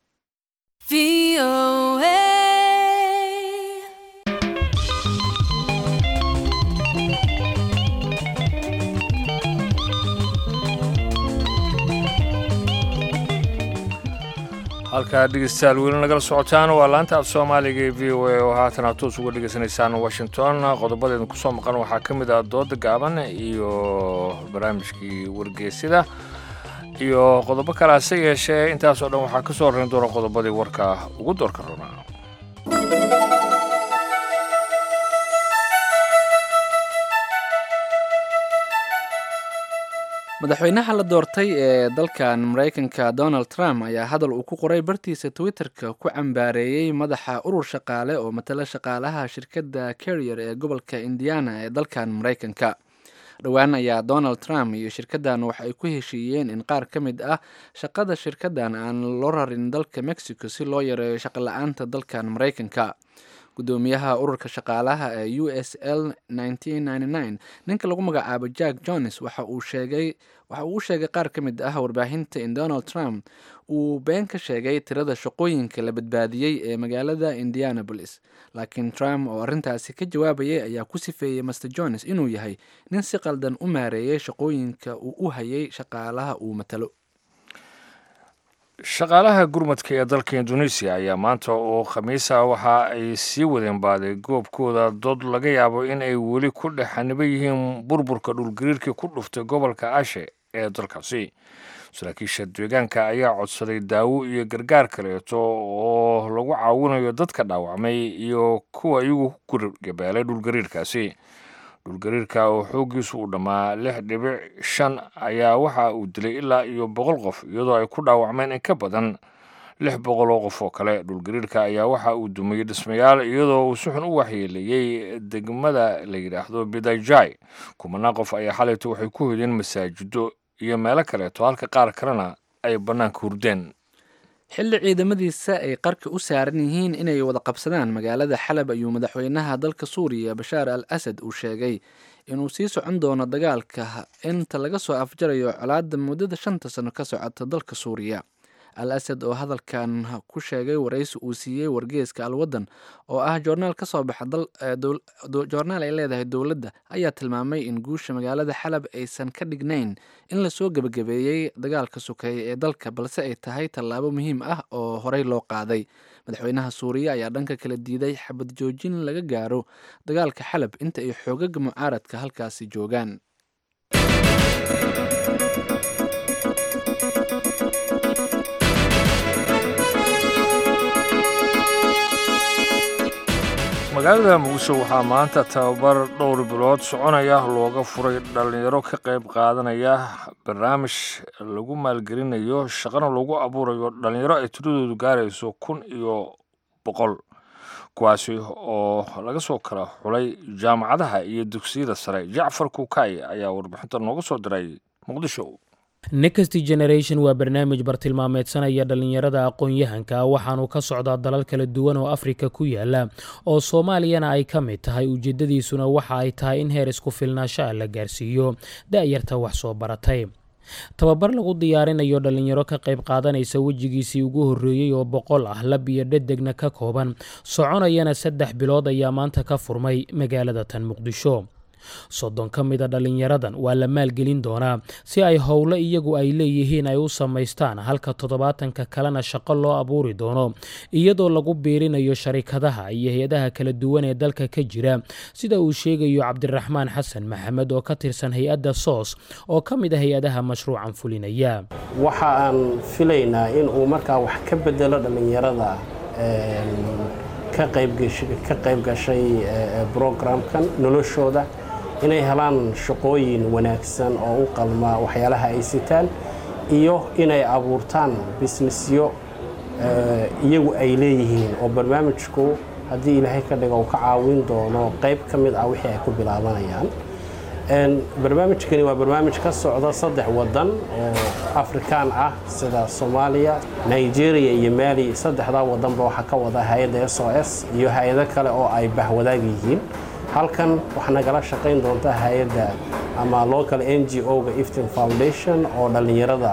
[SPEAKER 1] halkaa dhegeystayaal weli nagala socotaan waa laanta af soomaaliga ee v o a oo haatan aad toos uga dhegeysanaysaan washington. qodobadeedna kusoo maqan waxaa ka mid ah dooda gaaban iyo barnaamijkii wargeysida iyo qodobo kale hase yeeshee intaasoo dhan waxaa ka soo horreyn doona qodobadii warka ugu doorka roonaa.
[SPEAKER 2] madaxweynaha la doortay ee dalkan maraykanka donald trump ayaa hadal uu ku qoray bartiisa twitterka ku cambaareeyey madaxa urur shaqaale oo matala shaqaalaha shirkadda carrier ee gobolka indiana ee dalkan maraykanka. dhowaan ayaa donald trump iyo shirkaddan waxa ay ku heshiiyeen in qaar ka mid ah shaqada shirkaddan aan loo rarin dalka mexico si loo yareeyo shaqo la-aanta dalkan maraykanka. gudoomiyaha ururka shaqaalaha ee u s l ninka lagu magacaabo jack jones waxa uu sheegay waxa uu u sheegay qaar ka mid ah warbaahinta in donald trump uu been ka sheegay tirada shaqooyinka la badbaadiyey ee magaalada indianapolis, laakiin trump oo arrintaasi ka jawaabayay ayaa ku sifeeyey master jones inuu yahay nin si qaldan u maareeyay shaqooyinka uu u hayay shaqaalaha uu matalo.
[SPEAKER 1] shaqaalaha gurmadka ee dalka indonesia ayaa maanta oo khamiisa waxa ay sii wadeen baaday goobkooda dood laga yaabo in ay weli ku dhex xaniban yihiin burburka dhulgariirkii ku dhuftay gobolka ashe ee dalkaasi. saraakiisha deegaanka ayaa codsaday daawo iyo gargaar kaleeto oo lagu caawinayo dadka dhaawacmay iyo kuwa iyagu ku gurgabeelay dhulgariirkaasi. dhulgariirka oo xooggiisu uu dhammaa lix dhibic shan ayaa waxa uu dilay ilaa iyo boqol qof iyadoo ay ku dhaawacmeen in ka badan lix boqol oo qof oo kale. dhulgariirka ayaa waxa uu dumiyey dhismayaal iyadoo uu si xun u waxyeeleeyey degmada la yidhaahdo bidajai. kumanaan qof ayaa xalayto waxay ku hoydeen masaajido iyo meelo kaleeto halka qaar kalena ay bannaanka hurdeen.
[SPEAKER 2] xilli ciidamadiisa ay qarka u saaran yihiin inay wada qabsadaan magaalada xalab ayuu madaxweynaha dalka suuriya bashaar al asad uu sheegay inuu sii socon doono dagaalka inta laga soo afjarayo colaadda muddada shanta sano ka socota dalka suuriya. al asad oo hadalkan ku sheegay waraysi uu siiyey wargeeska alwaddan oo ah joornaal ka soo baxa joornaal ay leedahay dowladda ayaa tilmaamay in guusha magaalada xalab aysan ka dhignayn in lasoo gebagabeeyey dagaalka sokeeye ee dalka, balse ay tahay tallaabo muhiim ah oo horey loo qaaday. madaxweynaha suuriya ayaa dhanka kala diiday xabad joojin laga gaaro dagaalka xalab inta ay xoogaga mucaaradka halkaasi joogaan.
[SPEAKER 1] magaalada muqdisho waxaa maanta tababar dhowr bilood soconaya looga furay dhallinyaro ka qayb qaadanaya barnaamij lagu maalgelinayo shaqana lagu abuurayo dhallinyaro ay tiradoodu gaarayso kun iyo boqol, kuwaasi oo laga soo kala xulay jaamacadaha iyo dugsiyada sare. jacfar kuukay ayaa warbixinta nooga soo diray muqdisho.
[SPEAKER 10] next generation waa barnaamij bartilmaameedsanaya dhallinyarada aqoon-yahanka waxaanu ka socdaa dalal kala duwan oo afrika ku yaala oo soomaaliyana ay ka mid tahay. ujeedadiisuna waxa ay tahay in heer isku filnaashaa la gaarsiiyo da'yarta wax soo baratay. tababar lagu diyaarinayo dhallinyaro ka qayb qaadanaysa wejigiisii ugu horreeyey oo boqol ah, lab iyo dhedegna ka kooban, soconayana saddex bilood ayaa maanta ka furmay magaalada tan muqdisho. soddon ka mid a dhallinyaradan waa la maalgelin doonaa si ay howlo iyagu ay leeyihiin ay u samaystaan, halka toddobaatanka kalena shaqo loo abuuri doono iyadoo lagu biirinayo sharikadaha iyo hay-adaha kala duwan ee dalka ka jira, sida uu sheegayo cabdiraxmaan xasan maxamed oo ka tirsan hay-adda soos oo ka mid a hay-adaha mashruucan fulinaya.
[SPEAKER 11] waxa aan filaynaa in uu markaa wax ka bedelo dhallinyarada ka qayb gashay brograamkan noloshooda, inay helaan shaqooyin wanaagsan oo u qalma waxyaalaha ay sitaan, iyo inay abuurtaan bisnesyo iyagu ay leeyihiin oo barnaamijku haddii ilaahay ka dhigo uu ka caawin doono qayb ka mid ah wixii ay ku bilaabanayaan. barnaamijkani waa barnaamij ka socda saddex wadan oo afrikaan ah sida Soomaaliya, Nigeria iyo Mali. saddexda wadanba waxa ka wada hay'adda S O S iyo hay'ado kale oo ay bahwadaag yihiin. halkan waxa nagala shaqayn doonta hay'adda ama local N G O-ga Iftin Foundation oo dhalinyarada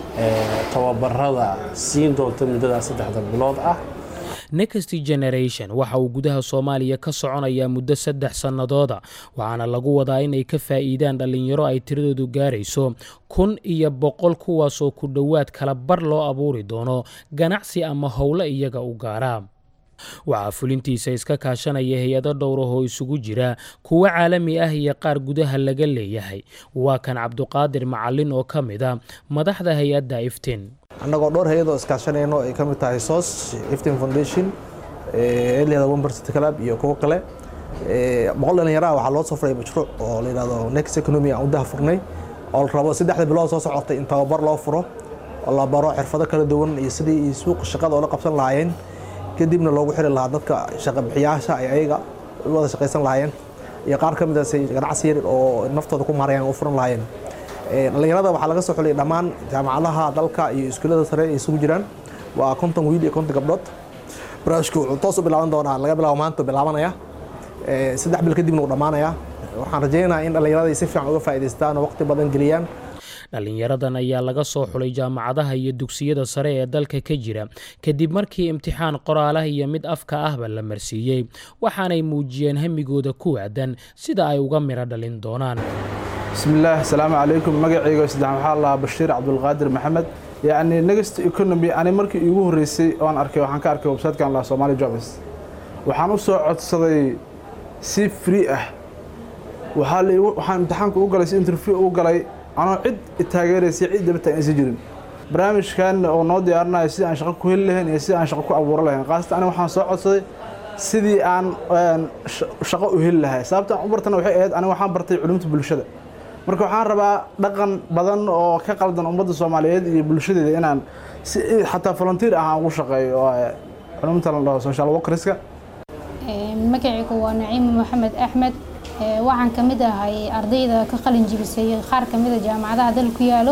[SPEAKER 11] tababarada siin doonta muddada saddexda bilood ah.
[SPEAKER 10] Next Generation waxa uu gudaha Soomaaliya ka soconaya muddo saddex sanadooda waxaana lagu wadaa inay ka faa'iidaan dhalinyaro ay tiradoodu gaarayso kun iyo boqol kuwaas oo ku dhowaad kala bar loo abuuri doono ganacsi ama howlo iyaga u gaara. waxaa fulintiisa iska kaashanaya hay-ado dhowr ah oo isugu jira kuwa caalami ah iyo qaar gudaha laga leeyahay. waa kan Cabduqaadir Macallin oo ka mid ah madaxda hay-adda Iftin.
[SPEAKER 12] annagoo dhowr hay'adoo iskaashanayno ay ka mid tahay S O S, Iftin Foundation, Elliada one percent Club iyo kuwo kale. boqol dhalinyaro waxaa loo soo furay mashruuc oo la yiraahdo Next Economy aan u daahfurnay oo la rabo saddexda bilood soo socotay in tababar loo furo oo la baro xirfado kala duwan iyo sidii suuqa shaqada oo qabsan lahaayeen kadibna loogu xiri lahaa dadka shaqo bixiyaasha ay ayaga wada shaqaysan lahaayeen iyo qaar ka mid ah ganacsi yar oo naftooda ku maarayaan oo furan lahaayeen. dhalinyarada waxaa laga soo xulay dhammaan jaamacadaha dalka iyo iskuulada sare ee isugu jiraan waa konton wiil iyo konton gabdhood. barnaamijku wuxuu toos u bilaaban doonaa laga bilaabo maanta bilaabanaya saddex bil kadibna uu dhamaanaya. waxaan rajaynayaa in dhalinyarada si fiican uga faa'iideystaan oo waqti badan geliyaan.
[SPEAKER 10] dhalinyaradan ayaa laga soo xulay jaamacadaha iyo dugsiyada sare ee dalka ka jira kadib markii imtixaan qoraalaha iyo mid afka ahba la marsiiyey waxaanay muujiyeen hamigooda ku aadan sida ay uga miro dhalin doonaan.
[SPEAKER 13] bismillaah assalaamu calaykum magacayga saddex waxaa la Bashiir Cabdulqaadir Maxamed. yacni Next Economy ani markii ugu horeysay oo aan arkay waxaan ka arkay website-kan la Somali Jobs. waxaan u soo codsaday si free ah waxaa la waxaan imtixaanka u galay si interview u galay anoo cid taageeraysay cid dabta aan jirin. barnaamijkan oo noo diyaarinayo si aan shaqo ku heli lahayn iyo si aan shaqo ku abuur lahayn qaasatan ani waxaan soo codsaday sidii aan shaqo u heli lahayn. sababta aan u bartana waxay ahayd ani waxaan bartay culuumta bulshada marka waxaan rabaa dhaqan badan oo ka qaldan ummadda Soomaaliyeed iyo bulshadeeda inaan si xataa volunteer ah ugu shaqeeyo culuumta la social workerska.
[SPEAKER 14] magacaygu waa Naciim Maxamed Axmed. waxaan ka mid ahay ardayda ka qalin jibisay qaar ka mid ah jaamacadaha dalka ku yaalo.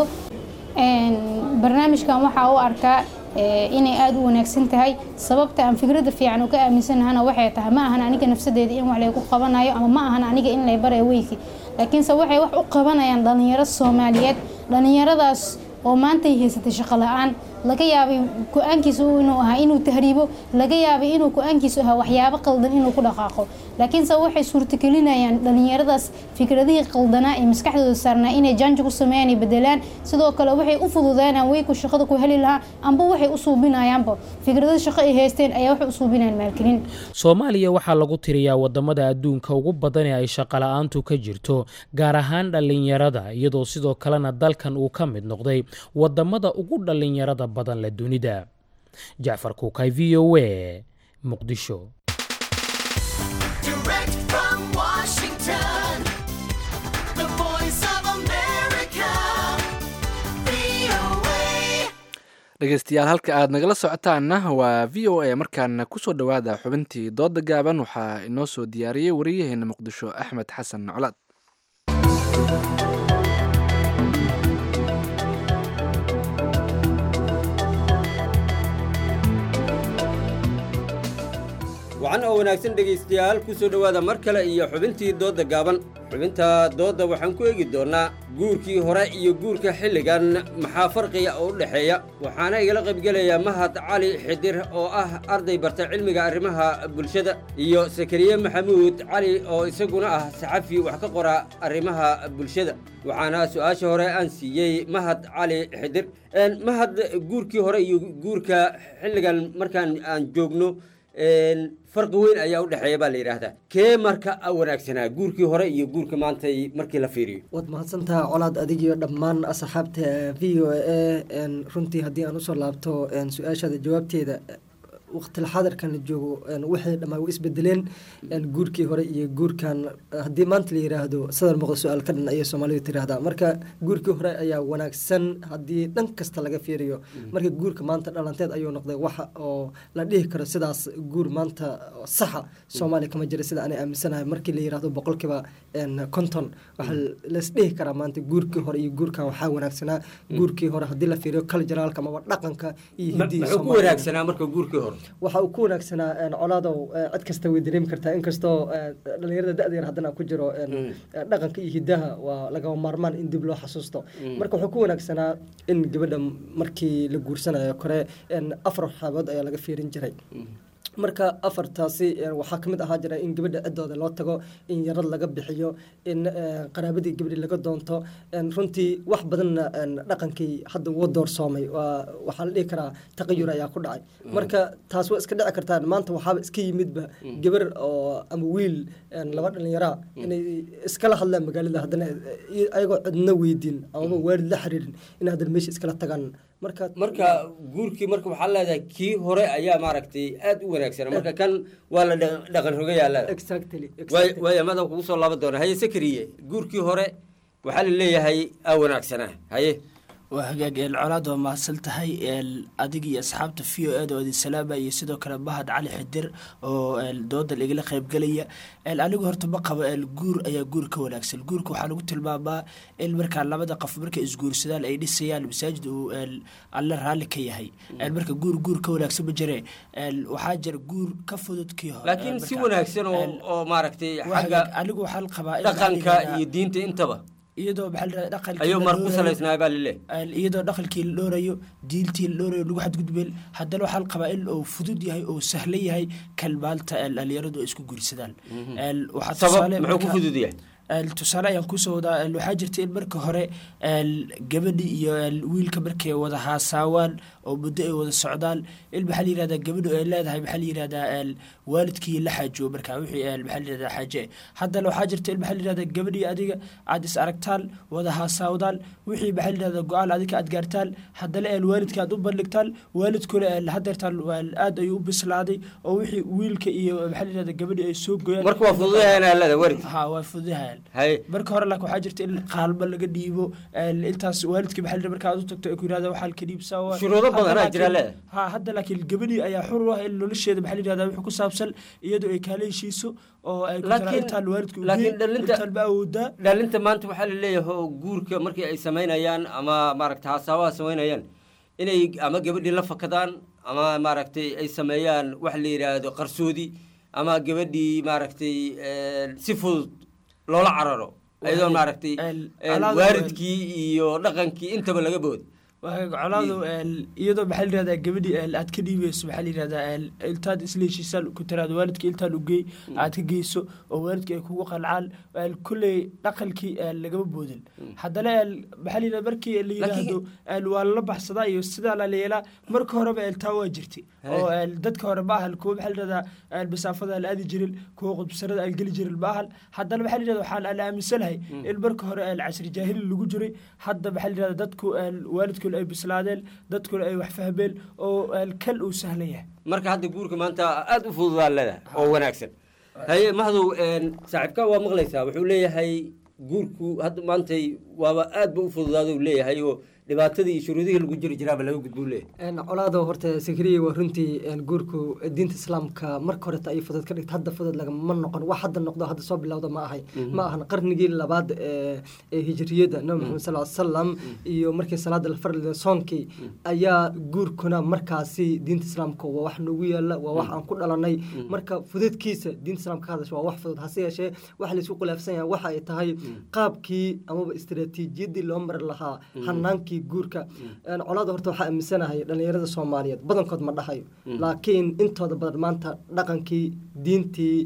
[SPEAKER 14] barnaamijkan waxa uu arkaa inay aad u wanaagsan tahay sababta aan fikrada fiican u ka aaminsanahay waxay tahay ma ahan aniga nafsadeeda in wax la igu qabanayo ama ma ahan aniga in la barayo weyki laakiin se waxay wax u qabanayaan dhalinyaro Soomaaliyeed. dhalinyaradaas oo maanta ay haysatay shaqo la'aan laga yaabay go'aankiisu inuu ahaa inuu tahriibo laga yaabay inuu go'aankiisu ahaa waxyaabo qaldan inuu ku dhaqaaqo laakiin se waxay suurtagelinayaan dhalinyaradaas fikradihii qaldanaa ee maskaxdooda saarnaa inay janjo ku sameeyaan ay bedelaan sidoo kale waxay u fududeeyaan way ku shaqada ku heli lahaa amba waxay u suubinayaanba fikradaha shaqo ay haysteen ayaa wax u suubinayaan maalgelin.
[SPEAKER 10] Soomaaliya waxaa lagu tiriyaa wadamada adduunka ugu badan ee ay shaqo la'aantu ka jirto gaar ahaan dhalinyarada iyadoo sidoo kalena dalkan uu ka mid noqday wadamada ugu dhalinyarada badan la dunida. Jacfar Kuukay, V O A, Muqdisho.
[SPEAKER 15] Direct from Washington, the voice of America, V O A.
[SPEAKER 2] dhegeystayaal halka aad nagala socotaanna waa V O A markaana kusoo dhawaada xubintii dooda gaaban waxaa inoo soo diyaariyey wariyaheena Muqdisho Axmed Xasan Colaad.
[SPEAKER 16] waxaan oo wanaagsan dhegaystayaal ku soo dhawaada mar kale iyo xubintii dooda gaaban xubinta dooda waxaan ku eegi doonaa guurkii hore iyo guurka xilligan maxaa farqiga u dhaxeeya waxaana igala qaybgelaya Mahad Cali Xidir oo ah arday barta cilmiga arrimaha bulshada iyo Sakariye Maxamuud Cali oo isaguna ah saxafi wax ka qora arrimaha bulshada waxaana su'aasha hore aan siiyay Mahad Cali Xidir een Mahad guurkii hore iyo guurka xilligan markaan aan joogno een farqi weyn ayaa u dhaxeeya baa la yiraahdaa kee marka wanaagsanaa guurkii hore iyo guurka maanta markii la fiiriyo
[SPEAKER 17] wad mahadsantahay Colaad adig iyo dhammaan asxaabta V O A een runtii hadii aan u soo laabto een su'aashada jawaabteeda waqtil xaadirkan la joogo waxay dhammaan way isbedeleen guurkii hore iyo guurkan haddii maanta la yiraahdo sadar muuqda su-aal ka dhan ayay soomaalidu tiraahdaa marka guurkii hore ayaa wanaagsan haddii dhan kasta laga fiiriyo marka guurka maanta dhalanteed ayuu noqday waxa oo la dhihi karo sidaas guur maanta saxa soomaaliya kama jira sida anay aaminsanahay markii la yiraahdo boqolkiiba konton waxaa laisdhihi karaa maanta guurkii hore iyo guurkan waxaa wanaagsanaa guurkii hore haddii la fiiriyo culturalka amaba dhaqanka iyo hidihi
[SPEAKER 16] muxuu ku wanaagsanaa marka guurkii hore
[SPEAKER 17] waxa uu ku wanaagsanaa colaadow cid kasta way dareemi kartaa inkastoo dhalinyarada da-da yar haddana ku jiro dhaqanka iyo hidaha waa lagama maarmaan in dib loo xasuusto marka wuxuu ku wanaagsanaa in gabadha markii la guursanayo kore afar xaabood ayaa laga fiirin jiray marka afartaasi waxaa kamid ahaa jira in gabadha ciddooda loo tago in yarad laga bixiyo in qaraabadii gabadhi laga doonto runtii wax badanna dhaqankii hadda wuu doorsoomay waxaa la dhihi karaa taqayur ayaa ku dhacay marka taas waa iska dhici kartaa maanta waxaaba iska yimidba gabar oo ama wiil laba dhalinyaraa inay iskala hadlaan magaalada haddana ayagoo cidna weydiin amaba waalid la xiriirin in haddana meesha iskala tagaan marka
[SPEAKER 16] marka guurkii marka waxaa leedahay kii hore ayaa maaragtay aad u wanaagsanaa marka kan waa la dhaqan rogayaa leedahay waaya madan kugu soo laaban doona haye sakariye guurkii hore waxaa la leeyahay aa wanaagsanaa haye
[SPEAKER 18] waa hagaag colaad waa mahadsan tahay adiga iyo asxaabta v o eda oo idin salaama iyo sidoo kale bahad cali xidir oo dooda igala qaybgelaya anigu horta ma qabo guur ayaa guur ka wanaagsan guurka waxaa lagu tilmaamaa in markaa labada qof markay isguursadaan ay dhisayaan masaajid uu alle raalli ka yahay marka guur guur ka wanaagsan ma jire waxaa jira guur ka fudud kii hore
[SPEAKER 16] laakiin si wanaagsan oo maaragtay xagga
[SPEAKER 18] anigu waxaa la qabaa
[SPEAKER 16] dhaqanka iyo diinta intaba
[SPEAKER 18] iyadoo maxaa dhaqanka
[SPEAKER 16] ayuu mar ku salaysnaa baa lile
[SPEAKER 18] iyadoo dhaqankii la dhoorayo diintii la dhoorayo lagu xadgudbeen haddana waxaa la qabaa in uu fudud yahay oo sahlan yahay kalmaalta dhalinyaradu ay isku guursadaan
[SPEAKER 16] sabab muxuu ku fudud yahay
[SPEAKER 18] tusaale ayaan kusoo wadaa waxaa jirta in marka hore gabadhi iyo wiilka markay wada haasaawaan oo muddo ay wada socdaan in maxaa la yirahdaa gabadhu ay leedahay maxaa la yirahdaa waalidkii la xaajo markaa wixii maxaa la yirahdaa xaaje haddana waxaa jirta in maxaa la yirahdaa gabadhii adiga aad is aragtaan wada haasaawdaan wixii maxaa la yirahdaa go-aan adiga aad gaartaan haddana waalidka aad u bandhigtaan waalidkuna hadeertaan aad ayuu u bislaaday oo wixii wiilka iyo maxaa la yirahdaa gabadhii ay soo goyaan
[SPEAKER 16] marka waa fududahay leedahay waalid
[SPEAKER 18] ha waa fududahay marka hore laakiin waxaa jirta in qaalba laga dhiibo intaas waalidka maxaa marka aad u tagto ay ku yirahdaa waxaa la dhiibsaa
[SPEAKER 16] shuruudo badan ayaa jira leedahay
[SPEAKER 18] ha hadda laakiin gabadhii ayaa xur u ah in nolosheeda maxaa la yirahdaa wuxuu ku saabsan iyadoo ay kala heshiiso oo ay ku taraytaan waalidku
[SPEAKER 16] laakiin dhalinta awooda dhalinta maanta waxaa la leeyahay guurka markii ay sameynayaan ama maaragtay haasawaha sameynayaan inay ama gabadhii la fakadaan ama maaragtay ay sameeyaan wax la yiraahdo qarsoodi ama gabadhii maaragtay si fudud loola cararo ayadoo maaragtay waalidkii iyo dhaqankii intaba laga booday
[SPEAKER 18] colaadu iyadoo maxaa la yirahdaa gabadhii aad ka dhiibeyso maxaa la yirahdaa intaad isla heshiisaan ku tiraado waalidkii intaan u geey aad ka geyso oo waalidkii ay kugu qancaan kulley dhaqankii lagama boodin haddana maxaa la yirahdaa markii la yiraahdo waa lala baxsadaa iyo sidaa la yeelaa marka horeba taa waa jirtay oo dadka hore ma ahan kuwa maxaa la yirahdaa masaafada la aadi jirin kuwa qudbsarada aan geli jirin ma ahan haddana maxaa la yirahdaa waxaan aaminsanahay in marka hore casri jaahili lagu jiray hadda maxaa la yirahdaa dadku waalidku ay bislaadeen dadkuna ay wax fahmeen oo kal uu sahlan yahay
[SPEAKER 16] marka hadda guurka maanta aad u fududaa leedahay oo wanaagsan haye mahdow saaxiibka waa maqlaysaa wuxuu leeyahay guurku hadda maantay waaba aad ba u fududaada uu leeyahay oo dhibaatadii iyo shuruudihii lagu jiri jiraaba laga gudbuu leeyahay
[SPEAKER 17] colaado horta sakriye waa runtii guurku diinta islaamka marka horeta ay fudud ka dhigta hadda fudud lagama noqon wax hadda noqdo hadda soo bilowda ma ahay ma ahan qarnigii labaad ee hijriyada nabi maxamed sal salam iyo markii salaada la farlido soonkii ayaa guurkuna markaasi diinta islaamka waa wax noogu yaala waa wax aan ku dhalanay marka fududkiisa diinta islaamka hadasha waa wax fudud hase yeeshee waxa laisku khilaafsan yahay waxa ay tahay qaabkii amaba istiraatiijiyadii loo mari lahaa hanaankii guurka colaada horta waxaa aaminsanahay dhalinyarada soomaaliyeed badankood ma dhahayo laakiin intooda badan maanta dhaqankii diintii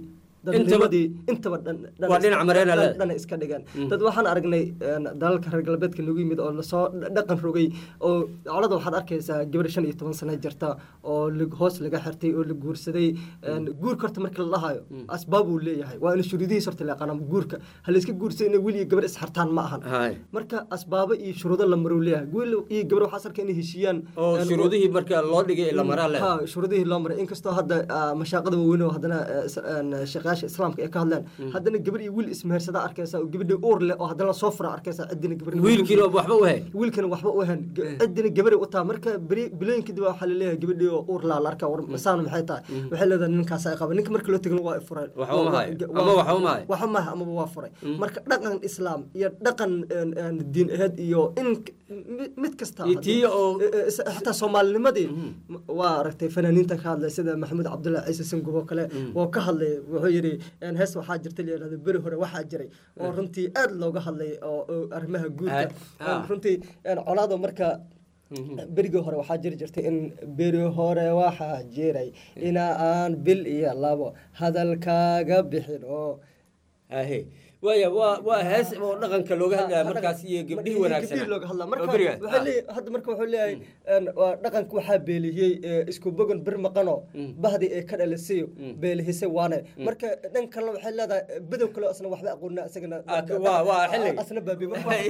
[SPEAKER 17] dadnimadii intaba
[SPEAKER 16] waa dhinac mareena leh
[SPEAKER 17] dhan iska dhigan dad waxaan aragnay dalalka reer galbeedka nagu yimid oo lasoo dhaqan rogay oo colada waxaad arkaysaa gabar shan iyo toban sano jirta oo hoos laga xirtay oo la guursaday guurka horta marka la dhahayo asbaab uu leeyahay waa in shuruudihiisa horta la yaqaanaa guurka ha la iska guursaday inay wiil iyo gabar isxirtaan ma ahan marka asbaabo iyo shuruudo la maro leeyahay wiil iyo gabar waxaa sarka inay heshiiyaan
[SPEAKER 16] oo shuruudihii marka loo dhigay la maraa leh
[SPEAKER 17] ha shuruudihii loo maray inkastoo hadda mashaaqada waaweyn oo haddana shaqayaasha islaamka ay ka hadleen haddana gabar iyo wiil ismehersada arkaysaa oo gabadha uur leh oo haddana soo fura arkaysaa cidina gabar
[SPEAKER 16] wiilkiina waxba u hayn
[SPEAKER 17] wiilkana waxba u hayn cidina gabar u taa marka bilooyin kadib waxaa la leeyahay gabadhii oo uur laa la arkaa war masaan maxay tahay waxay leedahay ninkaas ay qaba ninka marka loo tegin waa fureen
[SPEAKER 16] waxba ma hayo ama waxba ma hayo
[SPEAKER 17] waxba ma hayo ama waa furay marka dhaqan islaam iyo dhaqan diin ahayd iyo in mid kasta xataa soomaalinimadii waa aragtay fanaaniinta ka hadlay sida maxamuud cabdullahi ciise sangub oo kale oo ka hadlay wuxuu yidhi hees waxaa jirta la yidhahdo beri hore waxaa jiray oo runtii aad looga hadlay oo arrimaha guurka runtii colaado marka berigii hore waxaa jiri jirtay in beri hore waxaa jiray ina aan bil iyo labo hadalkaaga bixin oo
[SPEAKER 16] ahe waya waa waa hees oo dhaqanka looga hadlaya markaas iyo gabdhihii wanaagsan
[SPEAKER 17] looga hadlaa marka waxa leeyahay hadda marka wuxuu leeyahay waa dhaqanka waxaa beeliyay isku bogan bir maqano bahdi ee ka dhalisay beelihisay waane marka dhan kale waxay leedahay badow kale asna waxba aqoonna asagana
[SPEAKER 16] waa waa xilli
[SPEAKER 17] asna baabi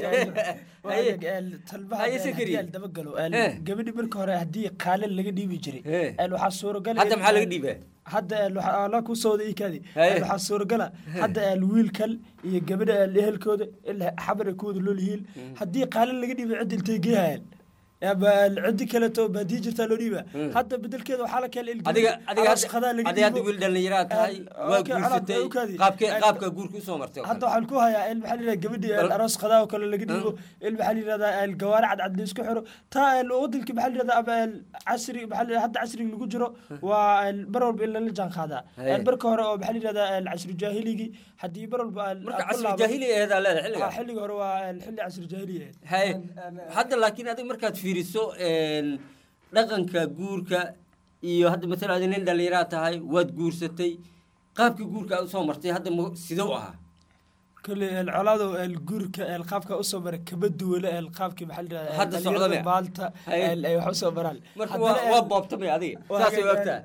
[SPEAKER 18] talbaha daba galo gabadhi marka hore haddii qaalin laga dhiibi jiray waxaa suuragal
[SPEAKER 16] hadda maxaa laga dhiibaa
[SPEAKER 18] hadda waxaa ku soo wada ikadi waxaa suuragala hadda wiilkan iyo gabadha ehelkooda ilaa xabar ku wada lool yihiin haddii qaalin laga dhiibay cid intay geeyaan aba cidi kale to baadii jirta loo dhiiba hadda bedelkeeda waxaa la kale
[SPEAKER 16] adiga adiga adiga hadda wiil dhalinyaro tahay waa guursatay qaabka qaabka guurku soo martay
[SPEAKER 18] hadda waxaan ku hayaa il maxaa la gabadhi aroos qadaa oo kale laga dhiibo il maxaa la yiraahdaa il gawaari cad cad isku xiro taa il wadalki maxaa la yiraahdaa aba casri maxaa hadda casriga lagu jiro waa barwalba in la jaan qaada barka hore oo maxaa la yiraahdaa casri jaahiligi hadii barwalba
[SPEAKER 16] marka casri jaahili eeda leedahay xilliga
[SPEAKER 18] xilliga hore waa xilli casri jaahili
[SPEAKER 16] hay hadda laakiin adiga markaad fiiriso dhaqanka guurka iyo hadda maalan nin dhalinyaro tahay waad guursatay qaabka guurka aad soo martay hadda sidoo ahaa
[SPEAKER 18] كل العلاض الجورك القافك أصلا بركبد ولا القافك محل
[SPEAKER 16] هذا صعدة
[SPEAKER 18] بالتا الحصة برال
[SPEAKER 16] وباب تبي هذه ساسي وقتها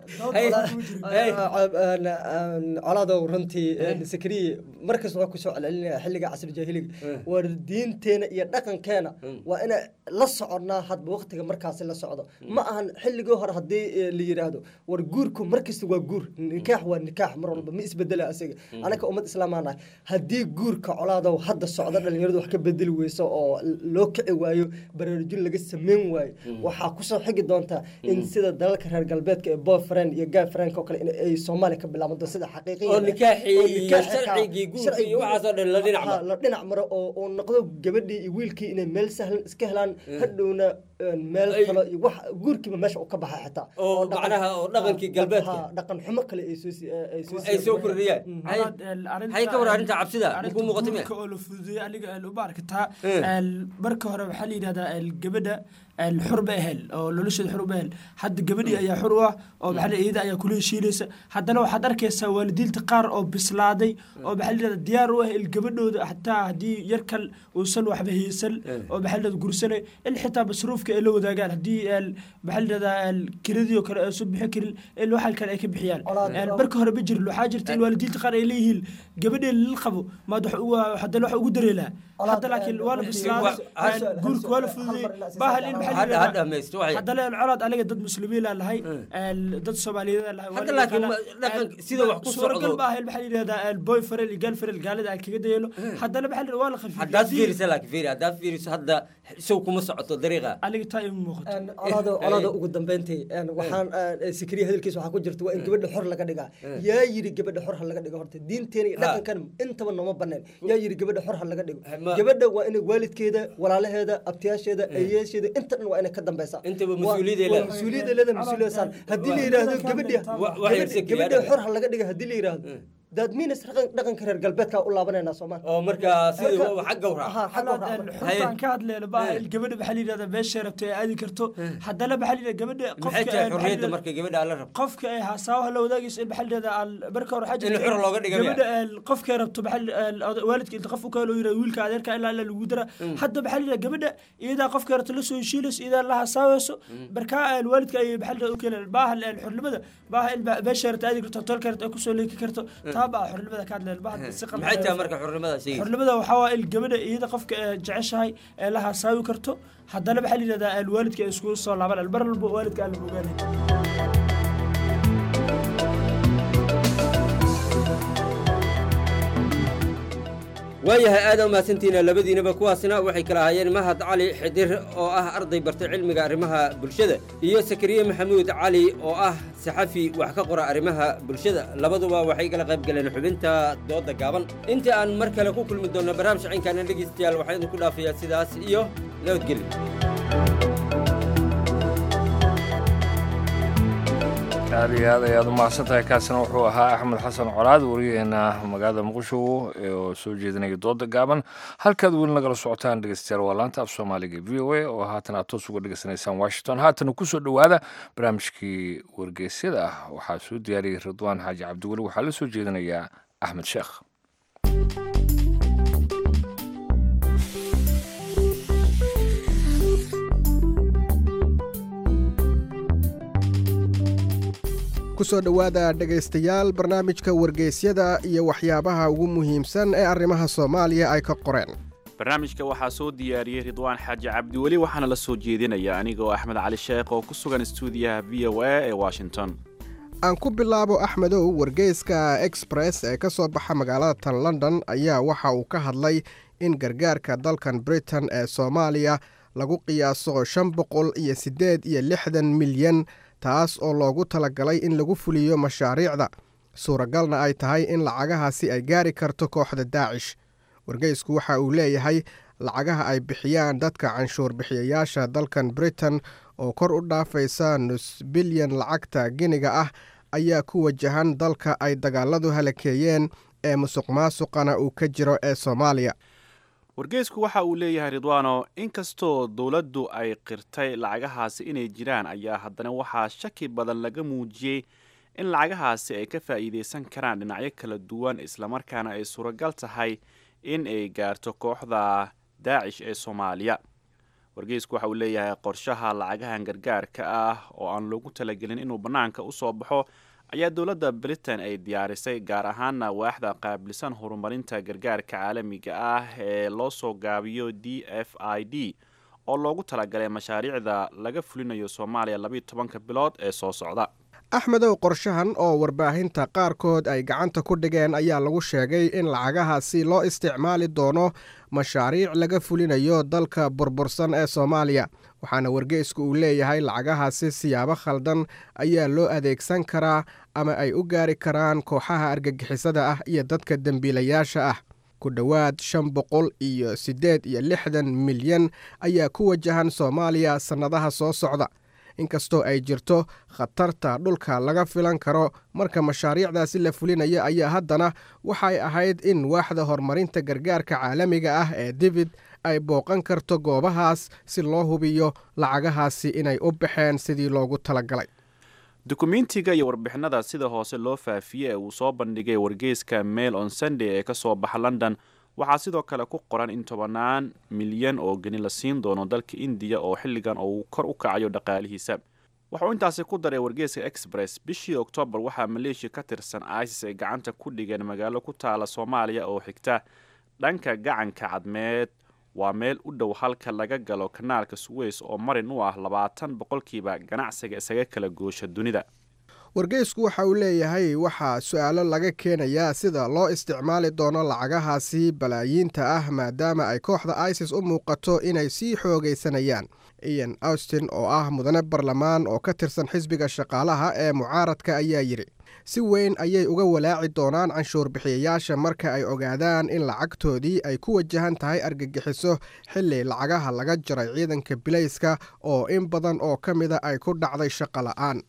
[SPEAKER 17] علاض ورنتي سكري مركز وقت سؤال حلقة عصر جاهلي والدين تين يدقن كان وأنا لصعنا حد بوقت مركز لصعدة ما أهن حلقة هر هدي اللي يرادو والجوركم مركز وجور نكاح والنكاح مرة بميس بدله أسيج أنا كأمة إسلام أنا هدي جورك علاضة وحد الصعدة اللي يرادو حكي بدل ويسا أو لوك وايو برجول لقى سمين واي وحاكوسا حق دونتا إن سيدا دلك هالقلبات كبو فرين يجا فرين كوكل إن أي صومالي كبلا مدة سيدا حقيقية
[SPEAKER 16] ونكاحي شرعي جوركي وعصر اللي نعمر
[SPEAKER 17] اللي نعمر ونقضوا جبدي يويلكي إن ميل سهل سكهلان هدونا ميل كلا وح جوركي ما ماشي وكبها حتى
[SPEAKER 16] أو معناها دقنكي قلباتك
[SPEAKER 17] دقن حمق اللي يسوسي
[SPEAKER 16] يسوسي أي سوق الريال هاي كورة أنت عبسدا يكون مقتمع
[SPEAKER 18] كأولو فوزي عليك الأبارك تا البركة هرب حلي هذا الجبدة الحربة هل أو لولش الحربة هل حد جبدي أي حروة أو بحال إيدا أي كل شيء ليس حتى لو حضرك يسوى الديل تقار أو بسلادي أو بحال الديار الجبدة حتى هدي يركل وصل وحبه يسل أو بحال الجرسلة الحتى بصروف كإلو ذا قال هدي بحال هذا الكريديو كر سب حكر اللي حال كان أكيد بحيان البركة هرب بيجر لو حاجة الوالدين تقار إليه الجبدة للقبو ما دحوا حتى لو حقود ريلا حتى لكن ولا بسلادي جورك ولا فوزي بحال
[SPEAKER 16] هذا هذا ما يستوعب
[SPEAKER 18] هذا لا العرض عليه ضد مسلمين لا هي ضد الصوماليين لا
[SPEAKER 16] هذا لكن لكن سيده wax ku
[SPEAKER 18] soo qalba hel maxay hada el boyfriend iyo girlfriend gaalada ay kaga deelo hadana maxay wala khafif
[SPEAKER 16] hadaad fiiriso laakiin fiiri hadaad fiiriso hada soo kuma socoto dariiqa
[SPEAKER 18] aliga taay muuqato
[SPEAKER 17] alada alada ugu dambeyntii waxaan sikriye hadalkiisa waxa ku jirta waa in gabadha xor laga dhigaa yaa yiri gabadha xor laga dhigo horta diinteena iyo dhaqankan intaba nama banaan yaa yiri gabadha xor laga dhigo gabadha waa in waalidkeeda walaalaheeda abtiyaasheeda ayeesheeda inta waa inay ka dambaysaa
[SPEAKER 16] inta mas'uuliyadda leedahay
[SPEAKER 17] mas'uuliyadda leedahay mas'uuliyadda hadii la yiraahdo gabadha gabadha xor laga dhigo hadii la yiraahdo daadmiinas dhaqanka reer galbeedka u laabanayna Soomaaliya
[SPEAKER 16] oo marka sidii waa xaq gowrac
[SPEAKER 17] aha xaq gowrac
[SPEAKER 18] xurtaan ka hadleena baa gabadha waxa la yiraahdaa beesha rabtay aadi karto haddana waxa la yiraahdaa gabadha qofka
[SPEAKER 16] xurriyada marka gabadha la rab
[SPEAKER 18] qofka ay haasawaha la wadaagayso in waxa la yiraahdaa barka hore xajin
[SPEAKER 16] in xur looga dhigayo
[SPEAKER 18] gabadha qofka rabto waxa waalidka inta qof u kale yiraahdo wiilka adeerka ilaa ilaa lagu dara hadda waxa la yiraahdaa gabadha iyada qofka rabto la soo heshiilayso iyada la haasawayso barka waalidka ay waxa la yiraahdaa baaha xurnimada baaha beesha rabtay aadi karto tolka rabtay ku soo leeki karto taaba xurnimada ka hadleen baaha si qalad
[SPEAKER 16] maxay tahay marka xurnimada sii
[SPEAKER 18] xurnimada waxa waa il gabadha iyada qofka jeceshahay ee la haasawi karto haddana waxa la yiraahdaa al waalidka isku soo laaban al baralba waalidka aan la ogaanay
[SPEAKER 16] waayahay aad u mahadsantiina labadiinaba kuwaasna waxay kala ahaayeen mahad cali xidir oo ah arday bartay cilmiga arrimaha bulshada iyo sakariye maxamuud cali oo ah saxafi wax ka qora arrimaha bulshada labaduba waxay kala qayb galeen xubinta dooda gaaban inta aan mar kale ku kulmi doonno barnaamij cinkana dhegeystayaal waxaan idinku dhaafayaa sidaas iyo nabadgelyo
[SPEAKER 1] aad iyo aad ayaad u mahadsantahay kaasina wuxuu ahaa axmed xasan colaad wariyaheena magaalada muqdisho oo soo jeedinaya dooda gaaban halkaad weli nagala socotaan dhegeystayaal waa laanta af soomaaliga v o a oo haatan aad toos uga dhegeysanaysaan washington haatana kusoo dhowaada barnaamijkii wargeysyada ah waxaa soo diyaariyey ridwaan xaaji cabdiweli waxaa la soo jeedinayaa axmed sheekh
[SPEAKER 19] kusoo dhowaada dhegaystayaal barnaamijka wargeysyada iyo waxyaabaha ugu muhiimsan ee arrimaha soomaaliya ay ka qoreen
[SPEAKER 20] barnaamijka waxaa soo diyaariyey ridwaan xaaji cabdiweli waxaana la soo jeedinaya anigoo axmed cali sheekh oo ku sugan stuudiyaha v o a ee washington
[SPEAKER 19] aan ku bilaabo axmedow wargeyska express ee ka soo baxa magaalada tan london ayaa waxa uu ka hadlay in gargaarka dalkan britain ee soomaaliya lagu qiyaaso shan boqol iyo siddeed iyo lixdan milyan taas oo loogu talagalay in lagu fuliyo mashaariicda suuragalna ay tahay in lacagahaasi ay gaari karto kooxda daacish wargeysku waxa uu leeyahay lacagaha ay bixiyaan dadka canshuur bixiyayaasha dalkan britain oo kor u dhaafaysa nus bilyan lacagta giniga ah ayaa ku wajahan dalka ay dagaaladu halakeeyeen ee musuq maasuqana uu ka jiro ee soomaaliya
[SPEAKER 20] wargeysku waxa uu leeyahay ridwaano inkastoo dowladdu ay qirtay lacagahaasi inay jiraan ayaa haddana waxaa shaki badan laga muujiyey in lacagahaasi ay ka faa'iidaysan karaan dhinacyo kala duwan islamarkaana ay suuragal tahay in ay gaarto kooxda daacish ee soomaaliya wargeysku waxa uu leeyahay qorshaha lacagahan gargaarka ah oo aan loogu talagelin inuu bannaanka u soo baxo ayaa dowladda britain ay diyaarisay gaar ahaana waaxda qaabilsan horumarinta gargaarka caalamiga ah ee loo soo gaabiyo d f i d oo loogu talagalay mashaariicda laga fulinayo soomaaliya labiyo tobanka bilood ee soo socda
[SPEAKER 19] axmedow qorshahan oo warbaahinta qaarkood ay gacanta ku dhigeen ayaa lagu sheegay in lacagahaasi loo isticmaali doono mashaariic laga fulinayo dalka burbursan ee soomaaliya waxaana wargeysku uu leeyahay lacagahaasi siyaabo khaldan ayaa loo adeegsan karaa ama ay u gaari karaan kooxaha argagixisada ah iyo dadka dembiilayaasha ah ku dhowaad shan boqol iyo siddeed iyo lixdan milyan ayaa ku wajahan soomaaliya sannadaha soo socda inkastoo ay jirto khatarta dhulka laga filan karo marka mashaariicdaasi la fulinayo ayaa haddana waxay ahayd in waaxda horumarinta gargaarka caalamiga ah ee david ay booqan karto goobahaas si loo hubiyo lacagahaasi inay u baxeen sidii loogu talagalay
[SPEAKER 20] dukumentiga iyo warbixinada sida hoose loo faafiyey ee uu soo bandhigay wargeyska mail on sunday ee ka soo baxa london waxaa sidoo kale ku qoran in tobannaan milyan oo geni la siin doono dalka indiya oo xilligan uu kor u kacayo dhaqaalihiisa wuxuu intaasi ku daray wargeyska express bishii oktoobar waxaa maleeshiya ka tirsan isis ay gacanta ku dhigeen magaalo ku taala soomaaliya oo xigta dhanka gacanka cadmeed waa meel u dhow halka laga galo kanaalka suweys oo marin u ah labaatan boqolkiiba ganacsiga isaga kala goosha dunida
[SPEAKER 19] wargeysku waxa uu leeyahay waxaa su-aalo laga keenayaa sida loo isticmaali doono lacagahaasi balaayiinta ah maadaama ay kooxda isis u muuqato inay sii xoogaysanayaan ian austin oo ah mudane barlamaan oo ka tirsan xisbiga shaqaalaha ee mucaaradka ayaa yidhi si weyn ayay uga walaaci doonaan canshuur bixiyayaasha marka ay ogaadaan in lacagtoodii ay ku wajahan tahay argagixiso xilli lacagaha laga jaray ciidanka bilayska oo in badan oo ka mida ay ku dhacday shaqo la'aan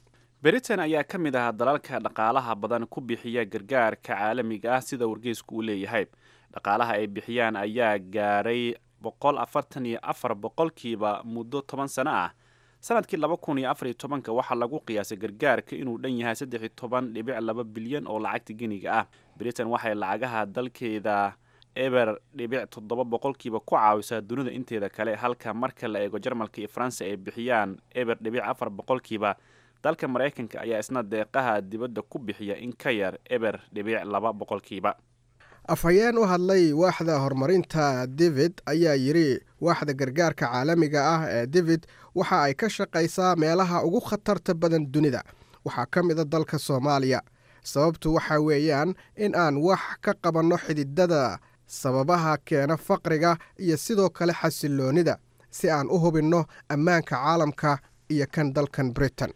[SPEAKER 20] britain ayaa ka mid ah dalalka dhaqaalaha badan ku bixiya gargaarka caalamiga ah sida wargeysku uu leeyahay. dhaqaalaha ay bixiyaan ayaa gaaray boqol afartan iyo afar boqolkiiba muddo toban sano ah. sanadkii laba kun iyo afar iyo tobanka waxaa lagu qiyaasay gargaarka inuu dhan yahay saddex iyo toban dhibic laba bilyan oo lacagta geniga ah. britain waxay lacagaha dalkeeda eber dhibic toddoba boqolkiiba ku caawisaa dunida inteeda kale, halka marka la eego jarmalka iyo faransa ay bixiyaan eber dhibic afar boqolkiiba. dalka maraykanka ayaa isna deeqaha dibadda ku bixiya in ka yar eber dhibic laba boqolkiiba.
[SPEAKER 19] afhayeen u hadlay waaxda horumarinta david ayaa yidhi waaxda gargaarka caalamiga ah ee david waxa ay ka shaqaysaa meelaha ugu khatarta badan dunida, waxaa ka mida dalka soomaaliya. sababtu waxa weeyaan in aan wax ka qabanno xididada sababaha keena faqriga iyo sidoo kale xasiloonida si aan u hubinno ammaanka caalamka iyo kan dalkan britain.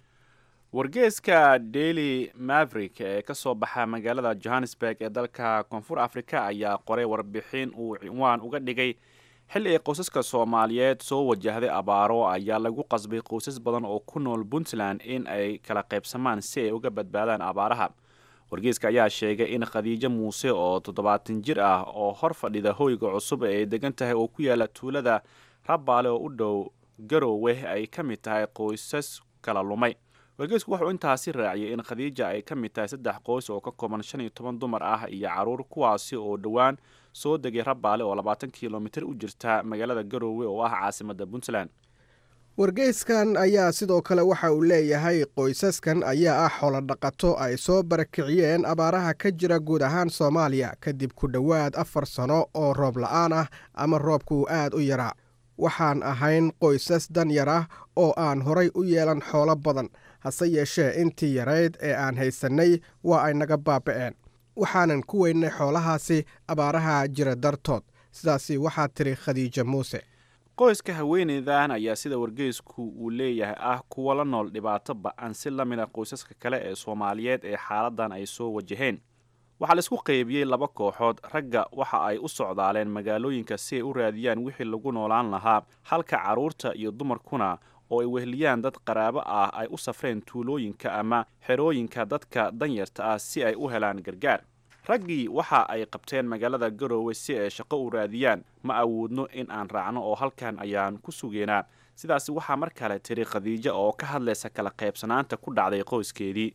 [SPEAKER 20] wargeeska daily maverick ee ka soo baxa magaalada johannesburg ee dalka koonfur afrika ayaa qoray warbixin uu cinwaan uga dhigay xilli ay qoysaska soomaaliyeed soo wajahday abaaro ayaa lagu qasbay qoysas badan oo ku nool puntland in ay kala qaybsamaan si ay uga badbaadaan abaaraha. wargeeska ayaa sheegay in khadiijo muuse oo toddobaatan jir ah oo hor fadhida hoyga cusub ee ay degan tahay oo ku yaala tuulada rabaale oo u dhow garowe ay ka mid tahay qoysas kala lumay. wargeysku wuxuu intaasi raaciyay in khadiija ay ka mid tahay saddex qoys oo ka kooban shan iyo toban dumar ah iyo caruur, kuwaasi oo dhowaan soo degay rabaale oo labaatan kilomitir u jirta magaalada garowe oo ah caasimadda puntland.
[SPEAKER 19] wargeyskan ayaa sidoo kale waxa uu leeyahay qoysaskan ayaa ah xoolodhaqato ay soo barakiciyeen abaaraha ka jira guud ahaan soomaaliya kadib ku dhowaad afar sano oo roob la-aan ah ama roobku aad u yaraa. waxaan ahayn qoysas dan yar ah oo aan horay u yeelan xoolo badan, hase yeeshee intii yarayd ee aan haysannay waa ay naga baaba'een. waxaanan ku weynnay xoolahaasi abaaraha jira dartood. sidaasi waxaa tiri khadiija muuse.
[SPEAKER 20] qoyska haweeneydan ayaa sida wargeysku uu leeyahay ah kuwa la nool dhibaato ba-an si la mid a qoysaska kale ee soomaaliyeed ee xaaladan ay soo wajaheen. waxaa la isku qaybiyey laba kooxood. ragga waxa ay u socdaaleen magaalooyinka si ay u raadiyaan wixii lagu noolaan lahaa, halka carruurta iyo dumarkuna oo ay weheliyaan dad qaraabo ah ay u safreen tuulooyinka ama xerooyinka dadka danyarta ah si ay u helaan gargaar. raggii waxa ay qabteen magaalada garowe si ay shaqo u raadiyaan. ma awoodno in aan raacno oo halkan ayaan ku sugeynaa. sidaasi waxaa mar kale tiri khadiija oo ka hadlaysa kala qaybsanaanta ku dhacday qoyskeedii.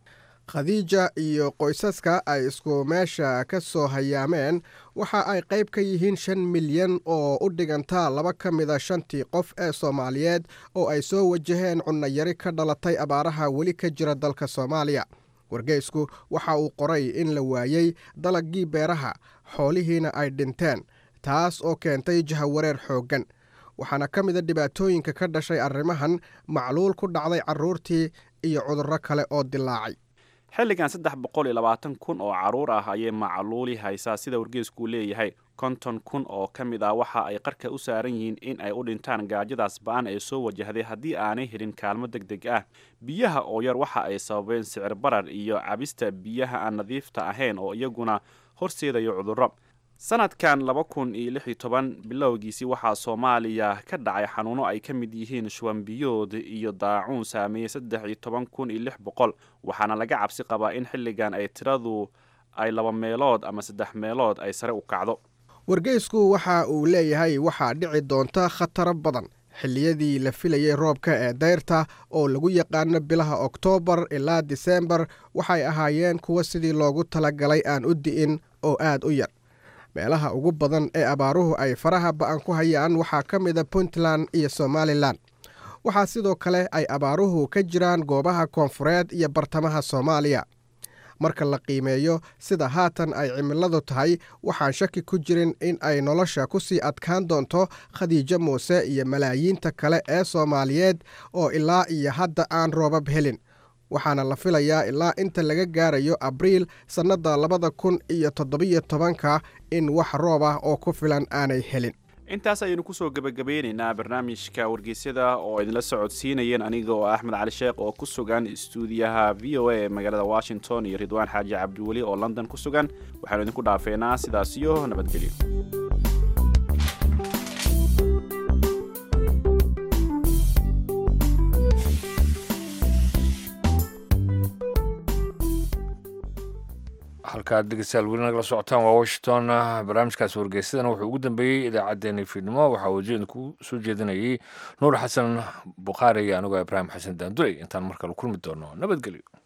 [SPEAKER 19] khadiija iyo qoysaska ay isku meesha ka soo hayaameen waxa ay qayb ka yihiin shan milyan oo u dhiganta laba ka mida shantii qof ee soomaaliyeed oo ay soo wajaheen cunnayari ka dhalatay abaaraha weli ka jira dalka soomaaliya. wargeysku waxa uu qoray in la waayey dalaggii beeraha, xoolihiina ay dhinteen, taas oo keentay jahawareer xooggan. waxaana ka mida dhibaatooyinka ka dhashay arrimahan macluul ku dhacday carruurtii iyo cudurro kale oo dilaacay.
[SPEAKER 20] xilligan saddex boqol iyo labaatan kun oo carruur ah ayay macluuli haysaa sida wargeysku leeyahay. konton kun oo ka mid ah waxa ay qarka u saaran yihiin in ay u dhintaan gaajadaas ba-an ee soo wajahday haddii aanay helin kaalmo deg deg ah. biyaha oo yar waxa ay sababeen sicir barar iyo cabista biyaha aan nadiifta ahayn oo iyaguna horseedayo cudurro. sanadkan laba kun iyo lix iyo toban bilowgiisii waxaa soomaaliya ka dhacay xanuuno ay ka mid yihiin shuban biyood iyo daacuun saameeyey saddex iyo toban kun iyo lix boqol, waxaana laga cabsi qabaa in xilligan ay tiradu ay laba meelood ama saddex meelood ay sare u kacdo.
[SPEAKER 19] wargeysku waxa uu leeyahay waxaa dhici doonta khataro badan xilliyadii la filayey roobka ee dayrta oo lagu yaqaano bilaha oktoobar ilaa diseembar waxay ahaayeen kuwa sidii loogu talagalay aan u di'in oo aad u yar. meelaha ugu badan ee abaaruhu ay faraha ba-an ku hayaan waxaa ka mida puntland iyo somalilan. waxaa sidoo kale ay abaaruhu ka jiraan goobaha koonfureed iyo bartamaha soomaaliya. marka la qiimeeyo sida haatan ay cimiladu tahay waxaan shaki ku jirin in ay nolosha ku sii adkaan doonto khadiijo muuse iyo malaayiinta kale ee soomaaliyeed oo ilaa iyo hadda aan roobab helin. waxaana la filayaa ilaa inta laga gaarayo abriil sannadda labada kun iyo toddobiyo tobanka in wax roob ah oo ku filan aanay helin.
[SPEAKER 20] intaas ayaynu kusoo gebagabeynaynaa barnaamijka wargeysyada oo idinla socodsiinayeen aniga oo axmed cali sheekh oo ku sugan istuudiyaha v o a ee magaalada washington iyo ridwaan xaaji cabdiweli oo london ku sugan. waxaanu idinku dhaafeynaa sidaas iyo nabadgelyo.
[SPEAKER 1] halkaad dhegeystayaal weli nagala socotaan waa washington barnaamijkaas wargeysadana wuxuu ugu dambeeyey idaacaddeenii fiidnimo waxaa wajiin ku soo jeedinayay nuur xasan bukhaari iyo anigoo ibraahim xasan daanduley intaan markale kulmi doono nabadgelyo